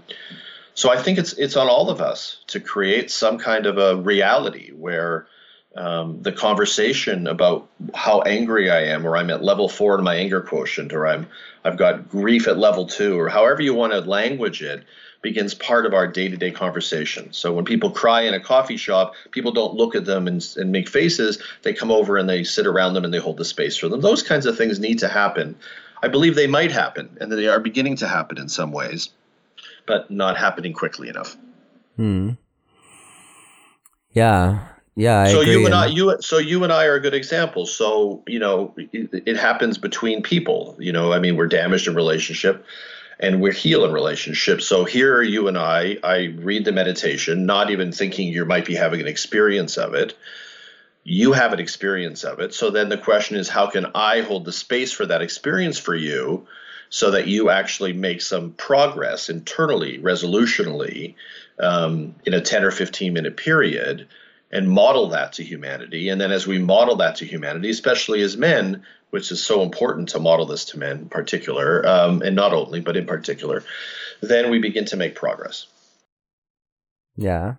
So I think it's on all of us to create some kind of a reality where the conversation about how angry I am, or I'm at level 4 in my anger quotient, or I've got grief at level 2, or however you want to language it, begins part of our day-to-day conversation. So when people cry in a coffee shop, people don't look at them and make faces. They come over and they sit around them and they hold the space for them. Those kinds of things need to happen. I believe they might happen, and they are beginning to happen in some ways, but not happening quickly enough. Yeah. I agree. You and I are a good example. So, it happens between people. We're damaged in relationship, and we're healed in relationships. So here you and I read the meditation, not even thinking you might be having an experience of it. You have an experience of it. So then the question is, how can I hold the space for that experience for you, so that you actually make some progress internally, resolutionally, in a 10 or 15 minute period, and model that to humanity. And then as we model that to humanity, especially as men, which is so important to model this to men in particular, and not only, but in particular, then we begin to make progress. Yeah.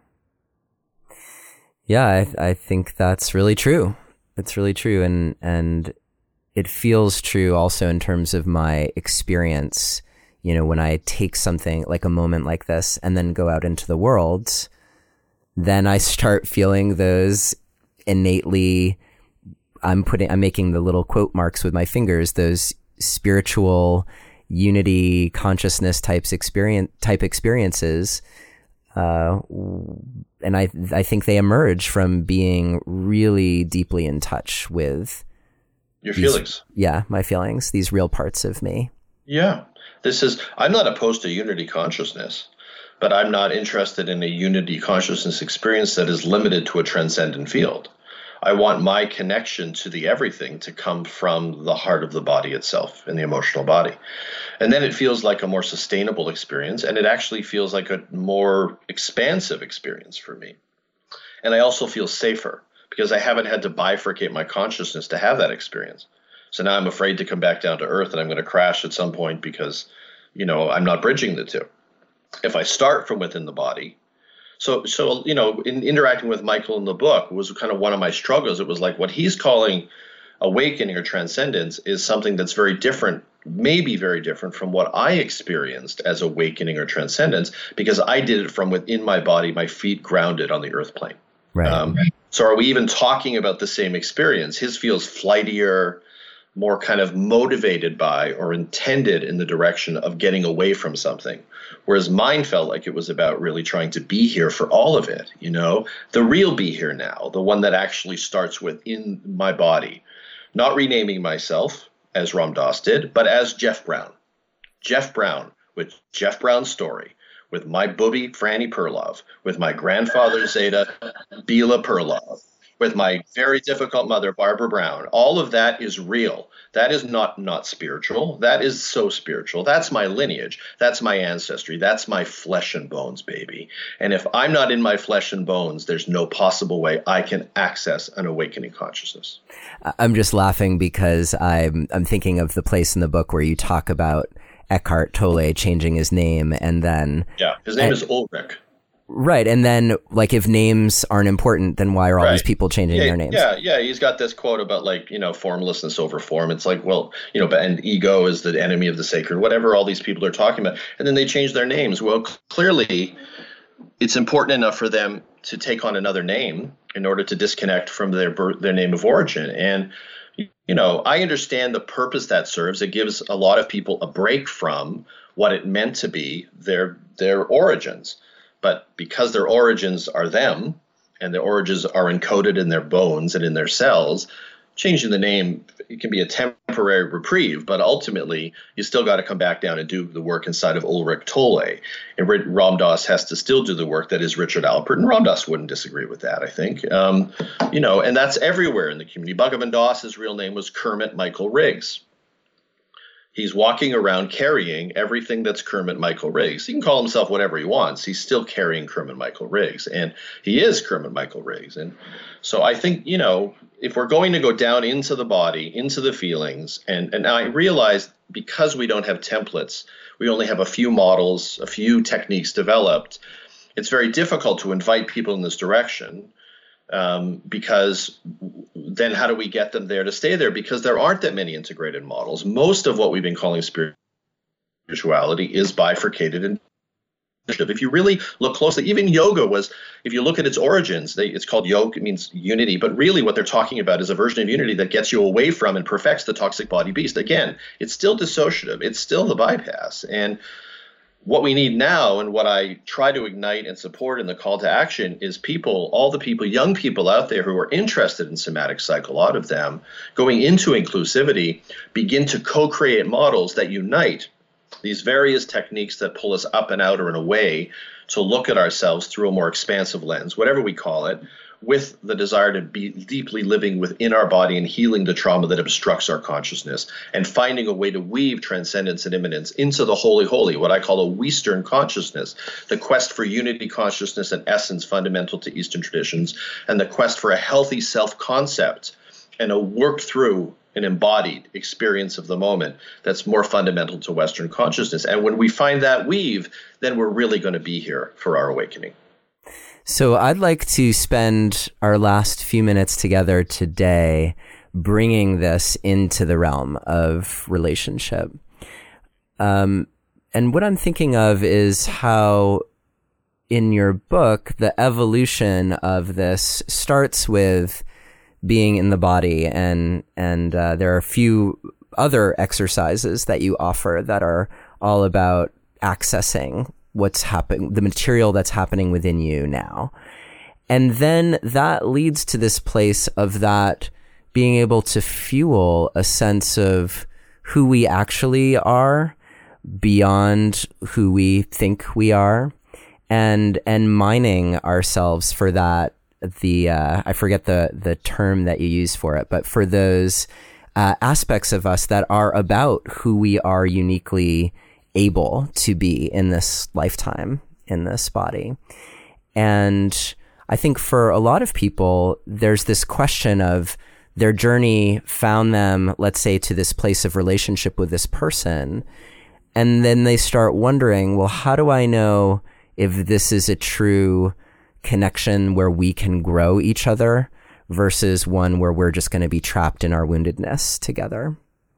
Yeah, I think that's really true. It's really true. And it feels true also in terms of my experience, you know, when I take something like a moment like this and then go out into the world, then I start feeling those innately, I'm making the little quote marks with my fingers, those spiritual unity consciousness experiences. And I think they emerge from being really deeply in touch with your feelings. Yeah, my feelings, these real parts of me. Yeah. I'm not opposed to unity consciousness, but I'm not interested in a unity consciousness experience that is limited to a transcendent field. I want my connection to the everything to come from the heart of the body itself and the emotional body. And then it feels like a more sustainable experience, and it actually feels like a more expansive experience for me. And I also feel safer because I haven't had to bifurcate my consciousness to have that experience. So now I'm afraid to come back down to earth, and I'm going to crash at some point because, you know, I'm not bridging the two. If I start from within the body, so you know, in interacting with Michael in the book was kind of one of my struggles. It was like what he's calling awakening or transcendence is something that's very different, maybe very different from what I experienced as awakening or transcendence, because I did it from within my body, my feet grounded on the earth plane. Right. So are we even talking about the same experience? His feels flightier, more kind of motivated by or intended in the direction of getting away from something. Whereas mine felt like it was about really trying to be here for all of it, you know, the real be here now, the one that actually starts within my body, not renaming myself as Ram Dass did, but as Jeff Brown. Jeff Brown with Jeff Brown's story, with my booby Franny Perlov, with my grandfather Zeta Bila Perlov, with my very difficult mother, Barbara Brown. All of that is real. That is not spiritual. That is so spiritual. That's my lineage. That's my ancestry. That's my flesh and bones, baby. And if I'm not in my flesh and bones, there's no possible way I can access an awakening consciousness. I'm just laughing because I'm thinking of the place in the book where you talk about Eckhart Tolle changing his name, and then... Yeah, his name is Ulrich. Right, and then, like, if names aren't important, then why are all these people changing their names? Yeah, he's got this quote about, like, you know, formlessness over form. It's like, well, you know, and ego is the enemy of the sacred, whatever all these people are talking about. And then they change their names. Well, clearly, it's important enough for them to take on another name in order to disconnect from their name of origin. And, you know, I understand the purpose that serves. It gives a lot of people a break from what it meant to be their origins. But because their origins are them, and their origins are encoded in their bones and in their cells, changing the name, it can be a temporary reprieve, but ultimately you still got to come back down and do the work inside of Ulrich Tolle. And Ram Dass has to still do the work that is Richard Alpert, and Ram Dass wouldn't disagree with that, I think. You know, and that's everywhere in the community. Bhagavan Dass' real name was Kermit Michael Riggs. He's walking around carrying everything that's Kermit Michael Riggs. He can call himself whatever he wants. He's still carrying Kermit Michael Riggs, and he is Kermit Michael Riggs. And so I think, you know, if we're going to go down into the body, into the feelings, and I realize because we don't have templates, we only have a few models, a few techniques developed, it's very difficult to invite people in this direction. Because then how do we get them there to stay there? Because there aren't that many integrated models. Most of what we've been calling spirituality is bifurcated. And if you really look closely, even yoga was, if you look at its origins, it's called yoga, it means unity. But really what they're talking about is a version of unity that gets you away from and perfects the toxic body beast. Again, it's still dissociative. It's still the bypass. And what we need now, and what I try to ignite and support in the call to action, is people, all the people, young people out there who are interested in somatic cycle, a lot of them, going into inclusivity, begin to co-create models that unite these various techniques that pull us up and out or in a way to look at ourselves through a more expansive lens, whatever we call it, with the desire to be deeply living within our body and healing the trauma that obstructs our consciousness, and finding a way to weave transcendence and immanence into the holy holy, what I call a Western consciousness, the quest for unity consciousness and essence fundamental to Eastern traditions, and the quest for a healthy self-concept and a worked through an embodied experience of the moment that's more fundamental to Western consciousness. And when we find that weave, then we're really going to be here for our awakening. So I'd like to spend our last few minutes together today bringing this into the realm of relationship. And what I'm thinking of is how in your book, the evolution of this starts with being in the body, and there are a few other exercises that you offer that are all about accessing what's happening, the material that's happening within you now. And then that leads to this place of that being able to fuel a sense of who we actually are beyond who we think we are, and mining ourselves for that. I forget the term that you use for it, but for those aspects of us that are about who we are uniquely able to be in this lifetime, in this body. And I think for a lot of people, there's this question of their journey found them, let's say, to this place of relationship with this person. And then they start wondering, well, how do I know if this is a true connection where we can grow each other versus one where we're just going to be trapped in our woundedness together?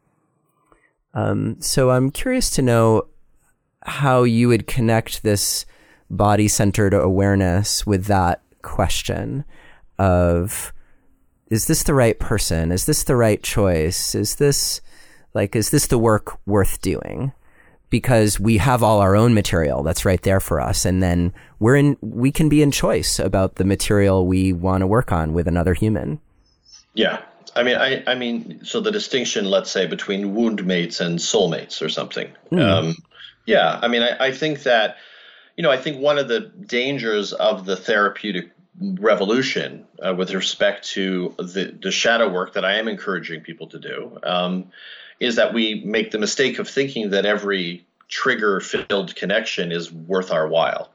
So I'm curious to know how you would connect this body-centered awareness with that question of, is this the right person? Is this the right choice? Is this the work worth doing? Because we have all our own material that's right there for us. And then we can be in choice about the material we want to work on with another human. Yeah. I mean, so the distinction, let's say, between wound mates and soulmates or something. Yeah. I mean, I think that, I think one of the dangers of the therapeutic revolution with respect to the shadow work that I am encouraging people to do, is that we make the mistake of thinking that every trigger-filled connection is worth our while.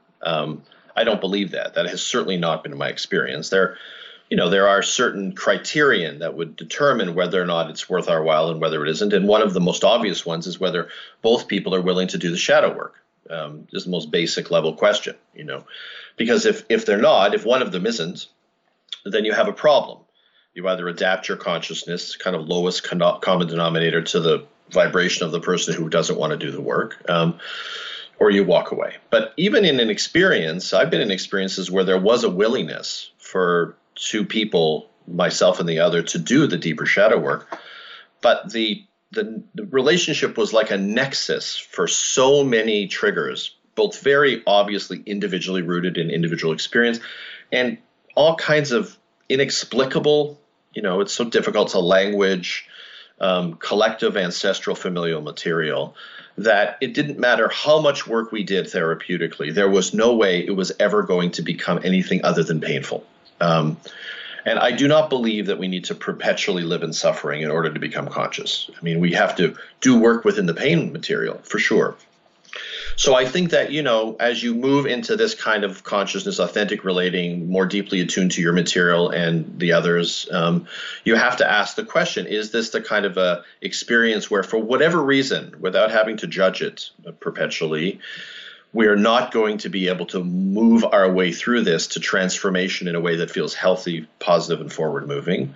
I don't believe that. That has certainly not been my experience. There are certain criterion that would determine whether or not it's worth our while and whether it isn't. And one of the most obvious ones is whether both people are willing to do the shadow work. Just the most basic level question, because if they're not, if one of them isn't, then you have a problem. You either adapt your consciousness, kind of lowest common denominator, to the vibration of the person who doesn't want to do the work, or you walk away. But even in an experience, I've been in experiences where there was a willingness for two people, myself and the other, to do the deeper shadow work. But the relationship was like a nexus for so many triggers, both very obviously individually rooted in individual experience and all kinds of inexplicable, it's so difficult to language, collective ancestral familial material, that it didn't matter how much work we did therapeutically, there was no way it was ever going to become anything other than painful. And I do not believe that we need to perpetually live in suffering in order to become conscious. I mean, we have to do work within the pain material, for sure. So I think that, as you move into this kind of consciousness, authentic relating, more deeply attuned to your material and the others, you have to ask the question, is this the kind of a experience where, for whatever reason, without having to judge it perpetually, we are not going to be able to move our way through this to transformation in a way that feels healthy, positive, and forward moving?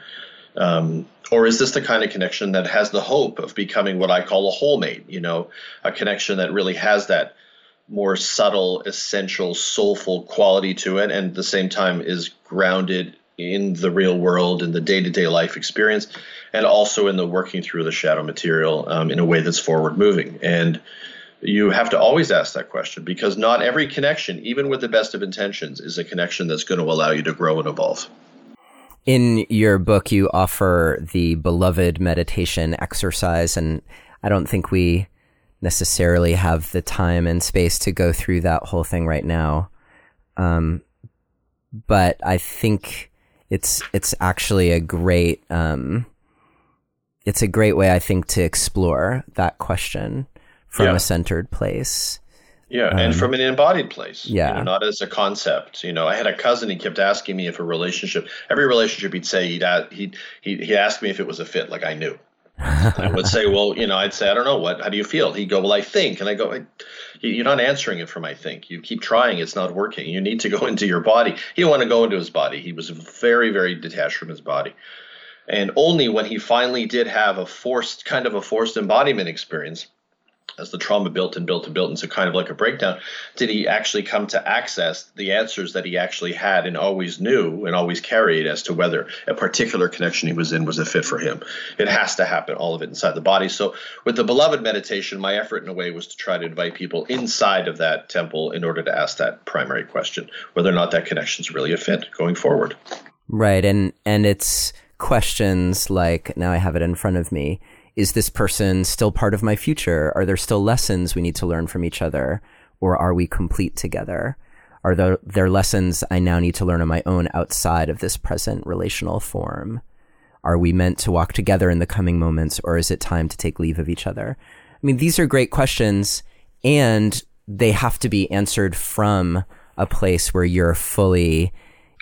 Or is this the kind of connection that has the hope of becoming what I call a wholemate, a connection that really has that more subtle, essential, soulful quality to it, and at the same time is grounded in the real world, in the day-to-day life experience, and also in the working through the shadow material in a way that's forward moving? And you have to always ask that question, because not every connection, even with the best of intentions, is a connection that's going to allow you to grow and evolve. In your book, you offer the beloved meditation exercise, and I don't think we necessarily have the time and space to go through that whole thing right now. But I think it's actually a great way, I think, to explore that question from a centered place. Yeah, and from an embodied place. Yeah. Not as a concept. I had a cousin, he kept asking me if every relationship he'd say, he'd ask me if it was a fit, like I knew. I would say, well, I'd say, I don't know, how do you feel? He'd go, well, I think. And I go, you're not answering it from I think. You keep trying. It's not working. You need to go into your body. He didn't want to go into his body. He was very, very detached from his body. And only when he finally did have a forced embodiment experience, as the trauma built into kind of like a breakdown, did he actually come to access the answers that he actually had and always knew and always carried as to whether a particular connection he was in was a fit for him. It has to happen, all of it inside the body. So with the Beloved meditation, my effort in a way was to try to invite people inside of that temple in order to ask that primary question, whether or not that connection is really a fit going forward. Right. And it's questions like, now I have it in front of me, is this person still part of my future? Are there still lessons we need to learn from each other? Or are we complete together? Are there lessons I now need to learn on my own outside of this present relational form? Are we meant to walk together in the coming moments, or is it time to take leave of each other? I mean, these are great questions, and they have to be answered from a place where you're fully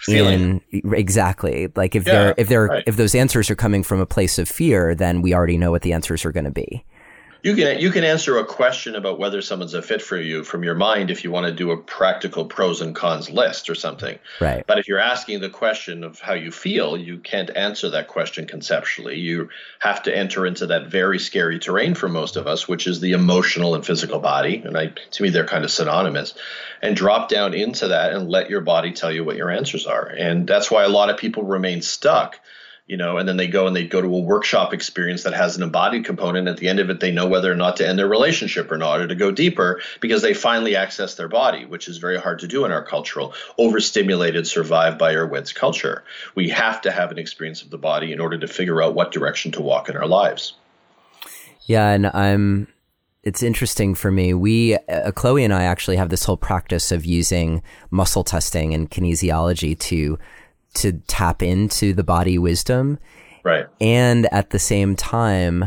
exactly. Like if those answers are coming from a place of fear, then we already know what the answers are going to be. You can answer a question about whether someone's a fit for you from your mind if you want to do a practical pros and cons list or something. Right. But if you're asking the question of how you feel, you can't answer that question conceptually. You have to enter into that very scary terrain for most of us, which is the emotional and physical body. And to me, they're kind of synonymous. And drop down into that and let your body tell you what your answers are. And that's why a lot of people remain stuck. And then they go to a workshop experience that has an embodied component. At the end of it, they know whether or not to end their relationship or not, or to go deeper, because they finally access their body, which is very hard to do in our cultural, overstimulated, survive by our wits culture. We have to have an experience of the body in order to figure out what direction to walk in our lives. Yeah, and it's interesting for me. Chloe and I actually have this whole practice of using muscle testing and kinesiology to tap into the body wisdom. Right. And at the same time,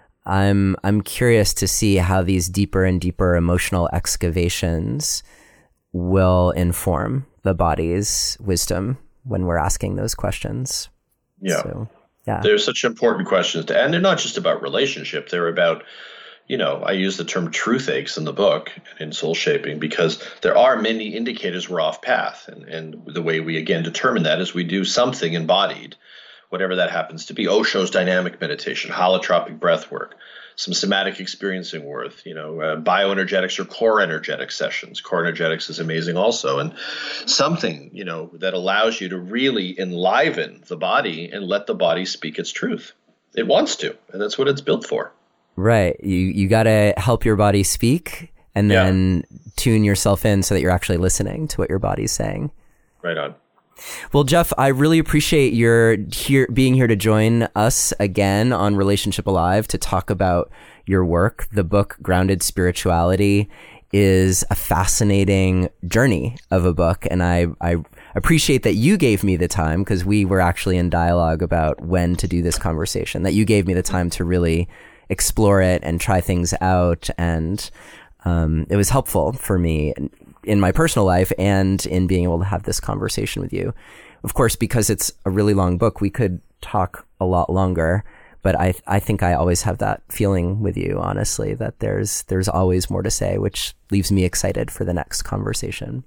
I'm curious to see how these deeper and deeper emotional excavations will inform the body's wisdom when we're asking those questions. Yeah. So, yeah. They're such important questions and they're not just about relationship. They're about, I use the term truth aches in the book in Soul Shaping because there are many indicators we're off path. And the way we, again, determine that is we do something embodied, whatever that happens to be. Osho's dynamic meditation, holotropic breath work, some somatic experiencing work, bioenergetics or core energetic sessions. Core energetics is amazing also. And something, that allows you to really enliven the body and let the body speak its truth. It wants to, and that's what it's built for. Right. You got to help your body speak and then tune yourself in so that you're actually listening to what your body's saying. Right on. Well, Jeff, I really appreciate your being here to join us again on Relationship Alive to talk about your work. The book, Grounded Spirituality, is a fascinating journey of a book. And I appreciate that you gave me the time, because we were actually in dialogue about when to do this conversation, that you gave me the time to really explore it and try things out. And it was helpful for me in my personal life and in being able to have this conversation with you. Of course, because it's a really long book, we could talk a lot longer, but I think I always have that feeling with you, honestly, that there's always more to say, which leaves me excited for the next conversation.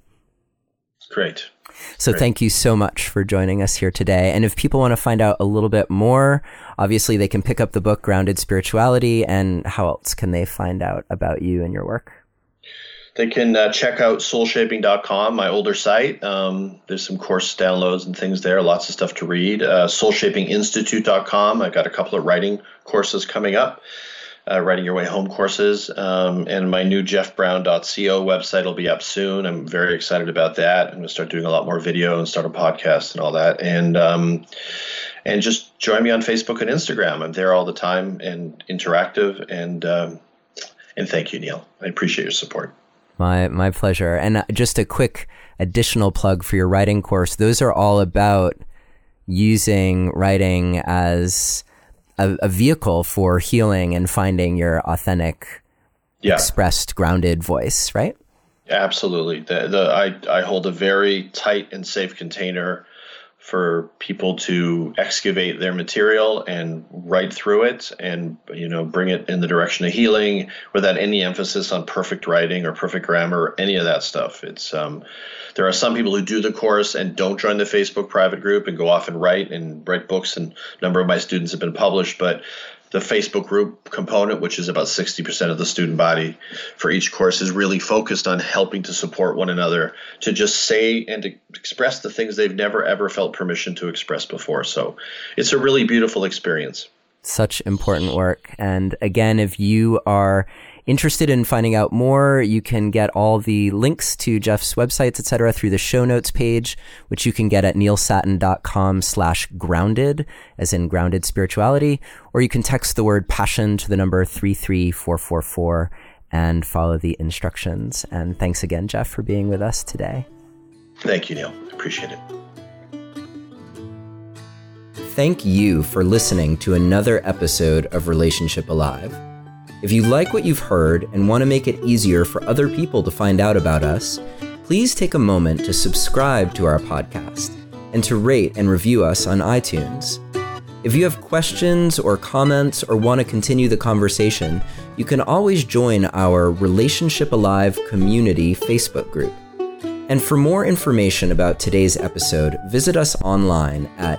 Great. So thank you so much for joining us here today. And if people want to find out a little bit more, obviously they can pick up the book, Grounded Spirituality. And how else can they find out about you and your work? They can check out soulshaping.com, my older site. There's some course downloads and things there, lots of stuff to read. Soulshapinginstitute.com. I've got a couple of writing courses coming up. Writing Your Way Home courses, and my new jeffbrown.co website will be up soon. I'm very excited about that. I'm going to start doing a lot more video and start a podcast and all that. And just join me on Facebook and Instagram. I'm there all the time and interactive. And thank you, Neil. I appreciate your support. My pleasure. And just a quick additional plug for your writing course. Those are all about using writing as a vehicle for healing and finding your authentic, expressed, grounded voice, right? Absolutely. I hold a very tight and safe container for people to excavate their material and write through it and, bring it in the direction of healing without any emphasis on perfect writing or perfect grammar or any of that stuff. It's there are some people who do the course and don't join the Facebook private group and go off and write books, and a number of my students have been published, but the Facebook group component, which is about 60% of the student body for each course, is really focused on helping to support one another to just say and to express the things they've never, ever felt permission to express before. So it's a really beautiful experience. Such important work. And again, if you are interested in finding out more, you can get all the links to Jeff's websites, etc., through the show notes page, which you can get at neilsattin.com/grounded, as in grounded spirituality, or you can text the word passion to the number 33444 and follow the instructions. And thanks again, Jeff, for being with us today. Thank you, Neil. Appreciate it. Thank you for listening to another episode of Relationship Alive. If you like what you've heard and want to make it easier for other people to find out about us, please take a moment to subscribe to our podcast and to rate and review us on iTunes. If you have questions or comments or want to continue the conversation, you can always join our Relationship Alive community Facebook group. And for more information about today's episode, visit us online at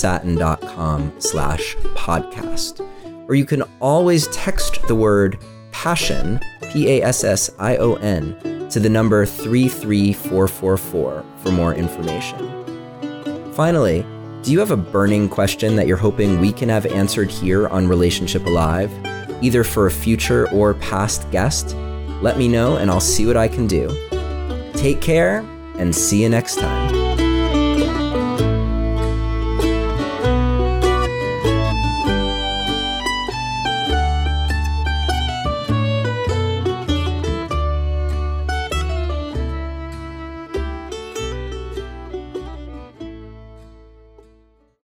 neilsattin.com/podcast. Or you can always text the word passion, PASSION, to the number 33444 for more information. Finally, do you have a burning question that you're hoping we can have answered here on Relationship Alive, either for a future or past guest? Let me know and I'll see what I can do. Take care and see you next time.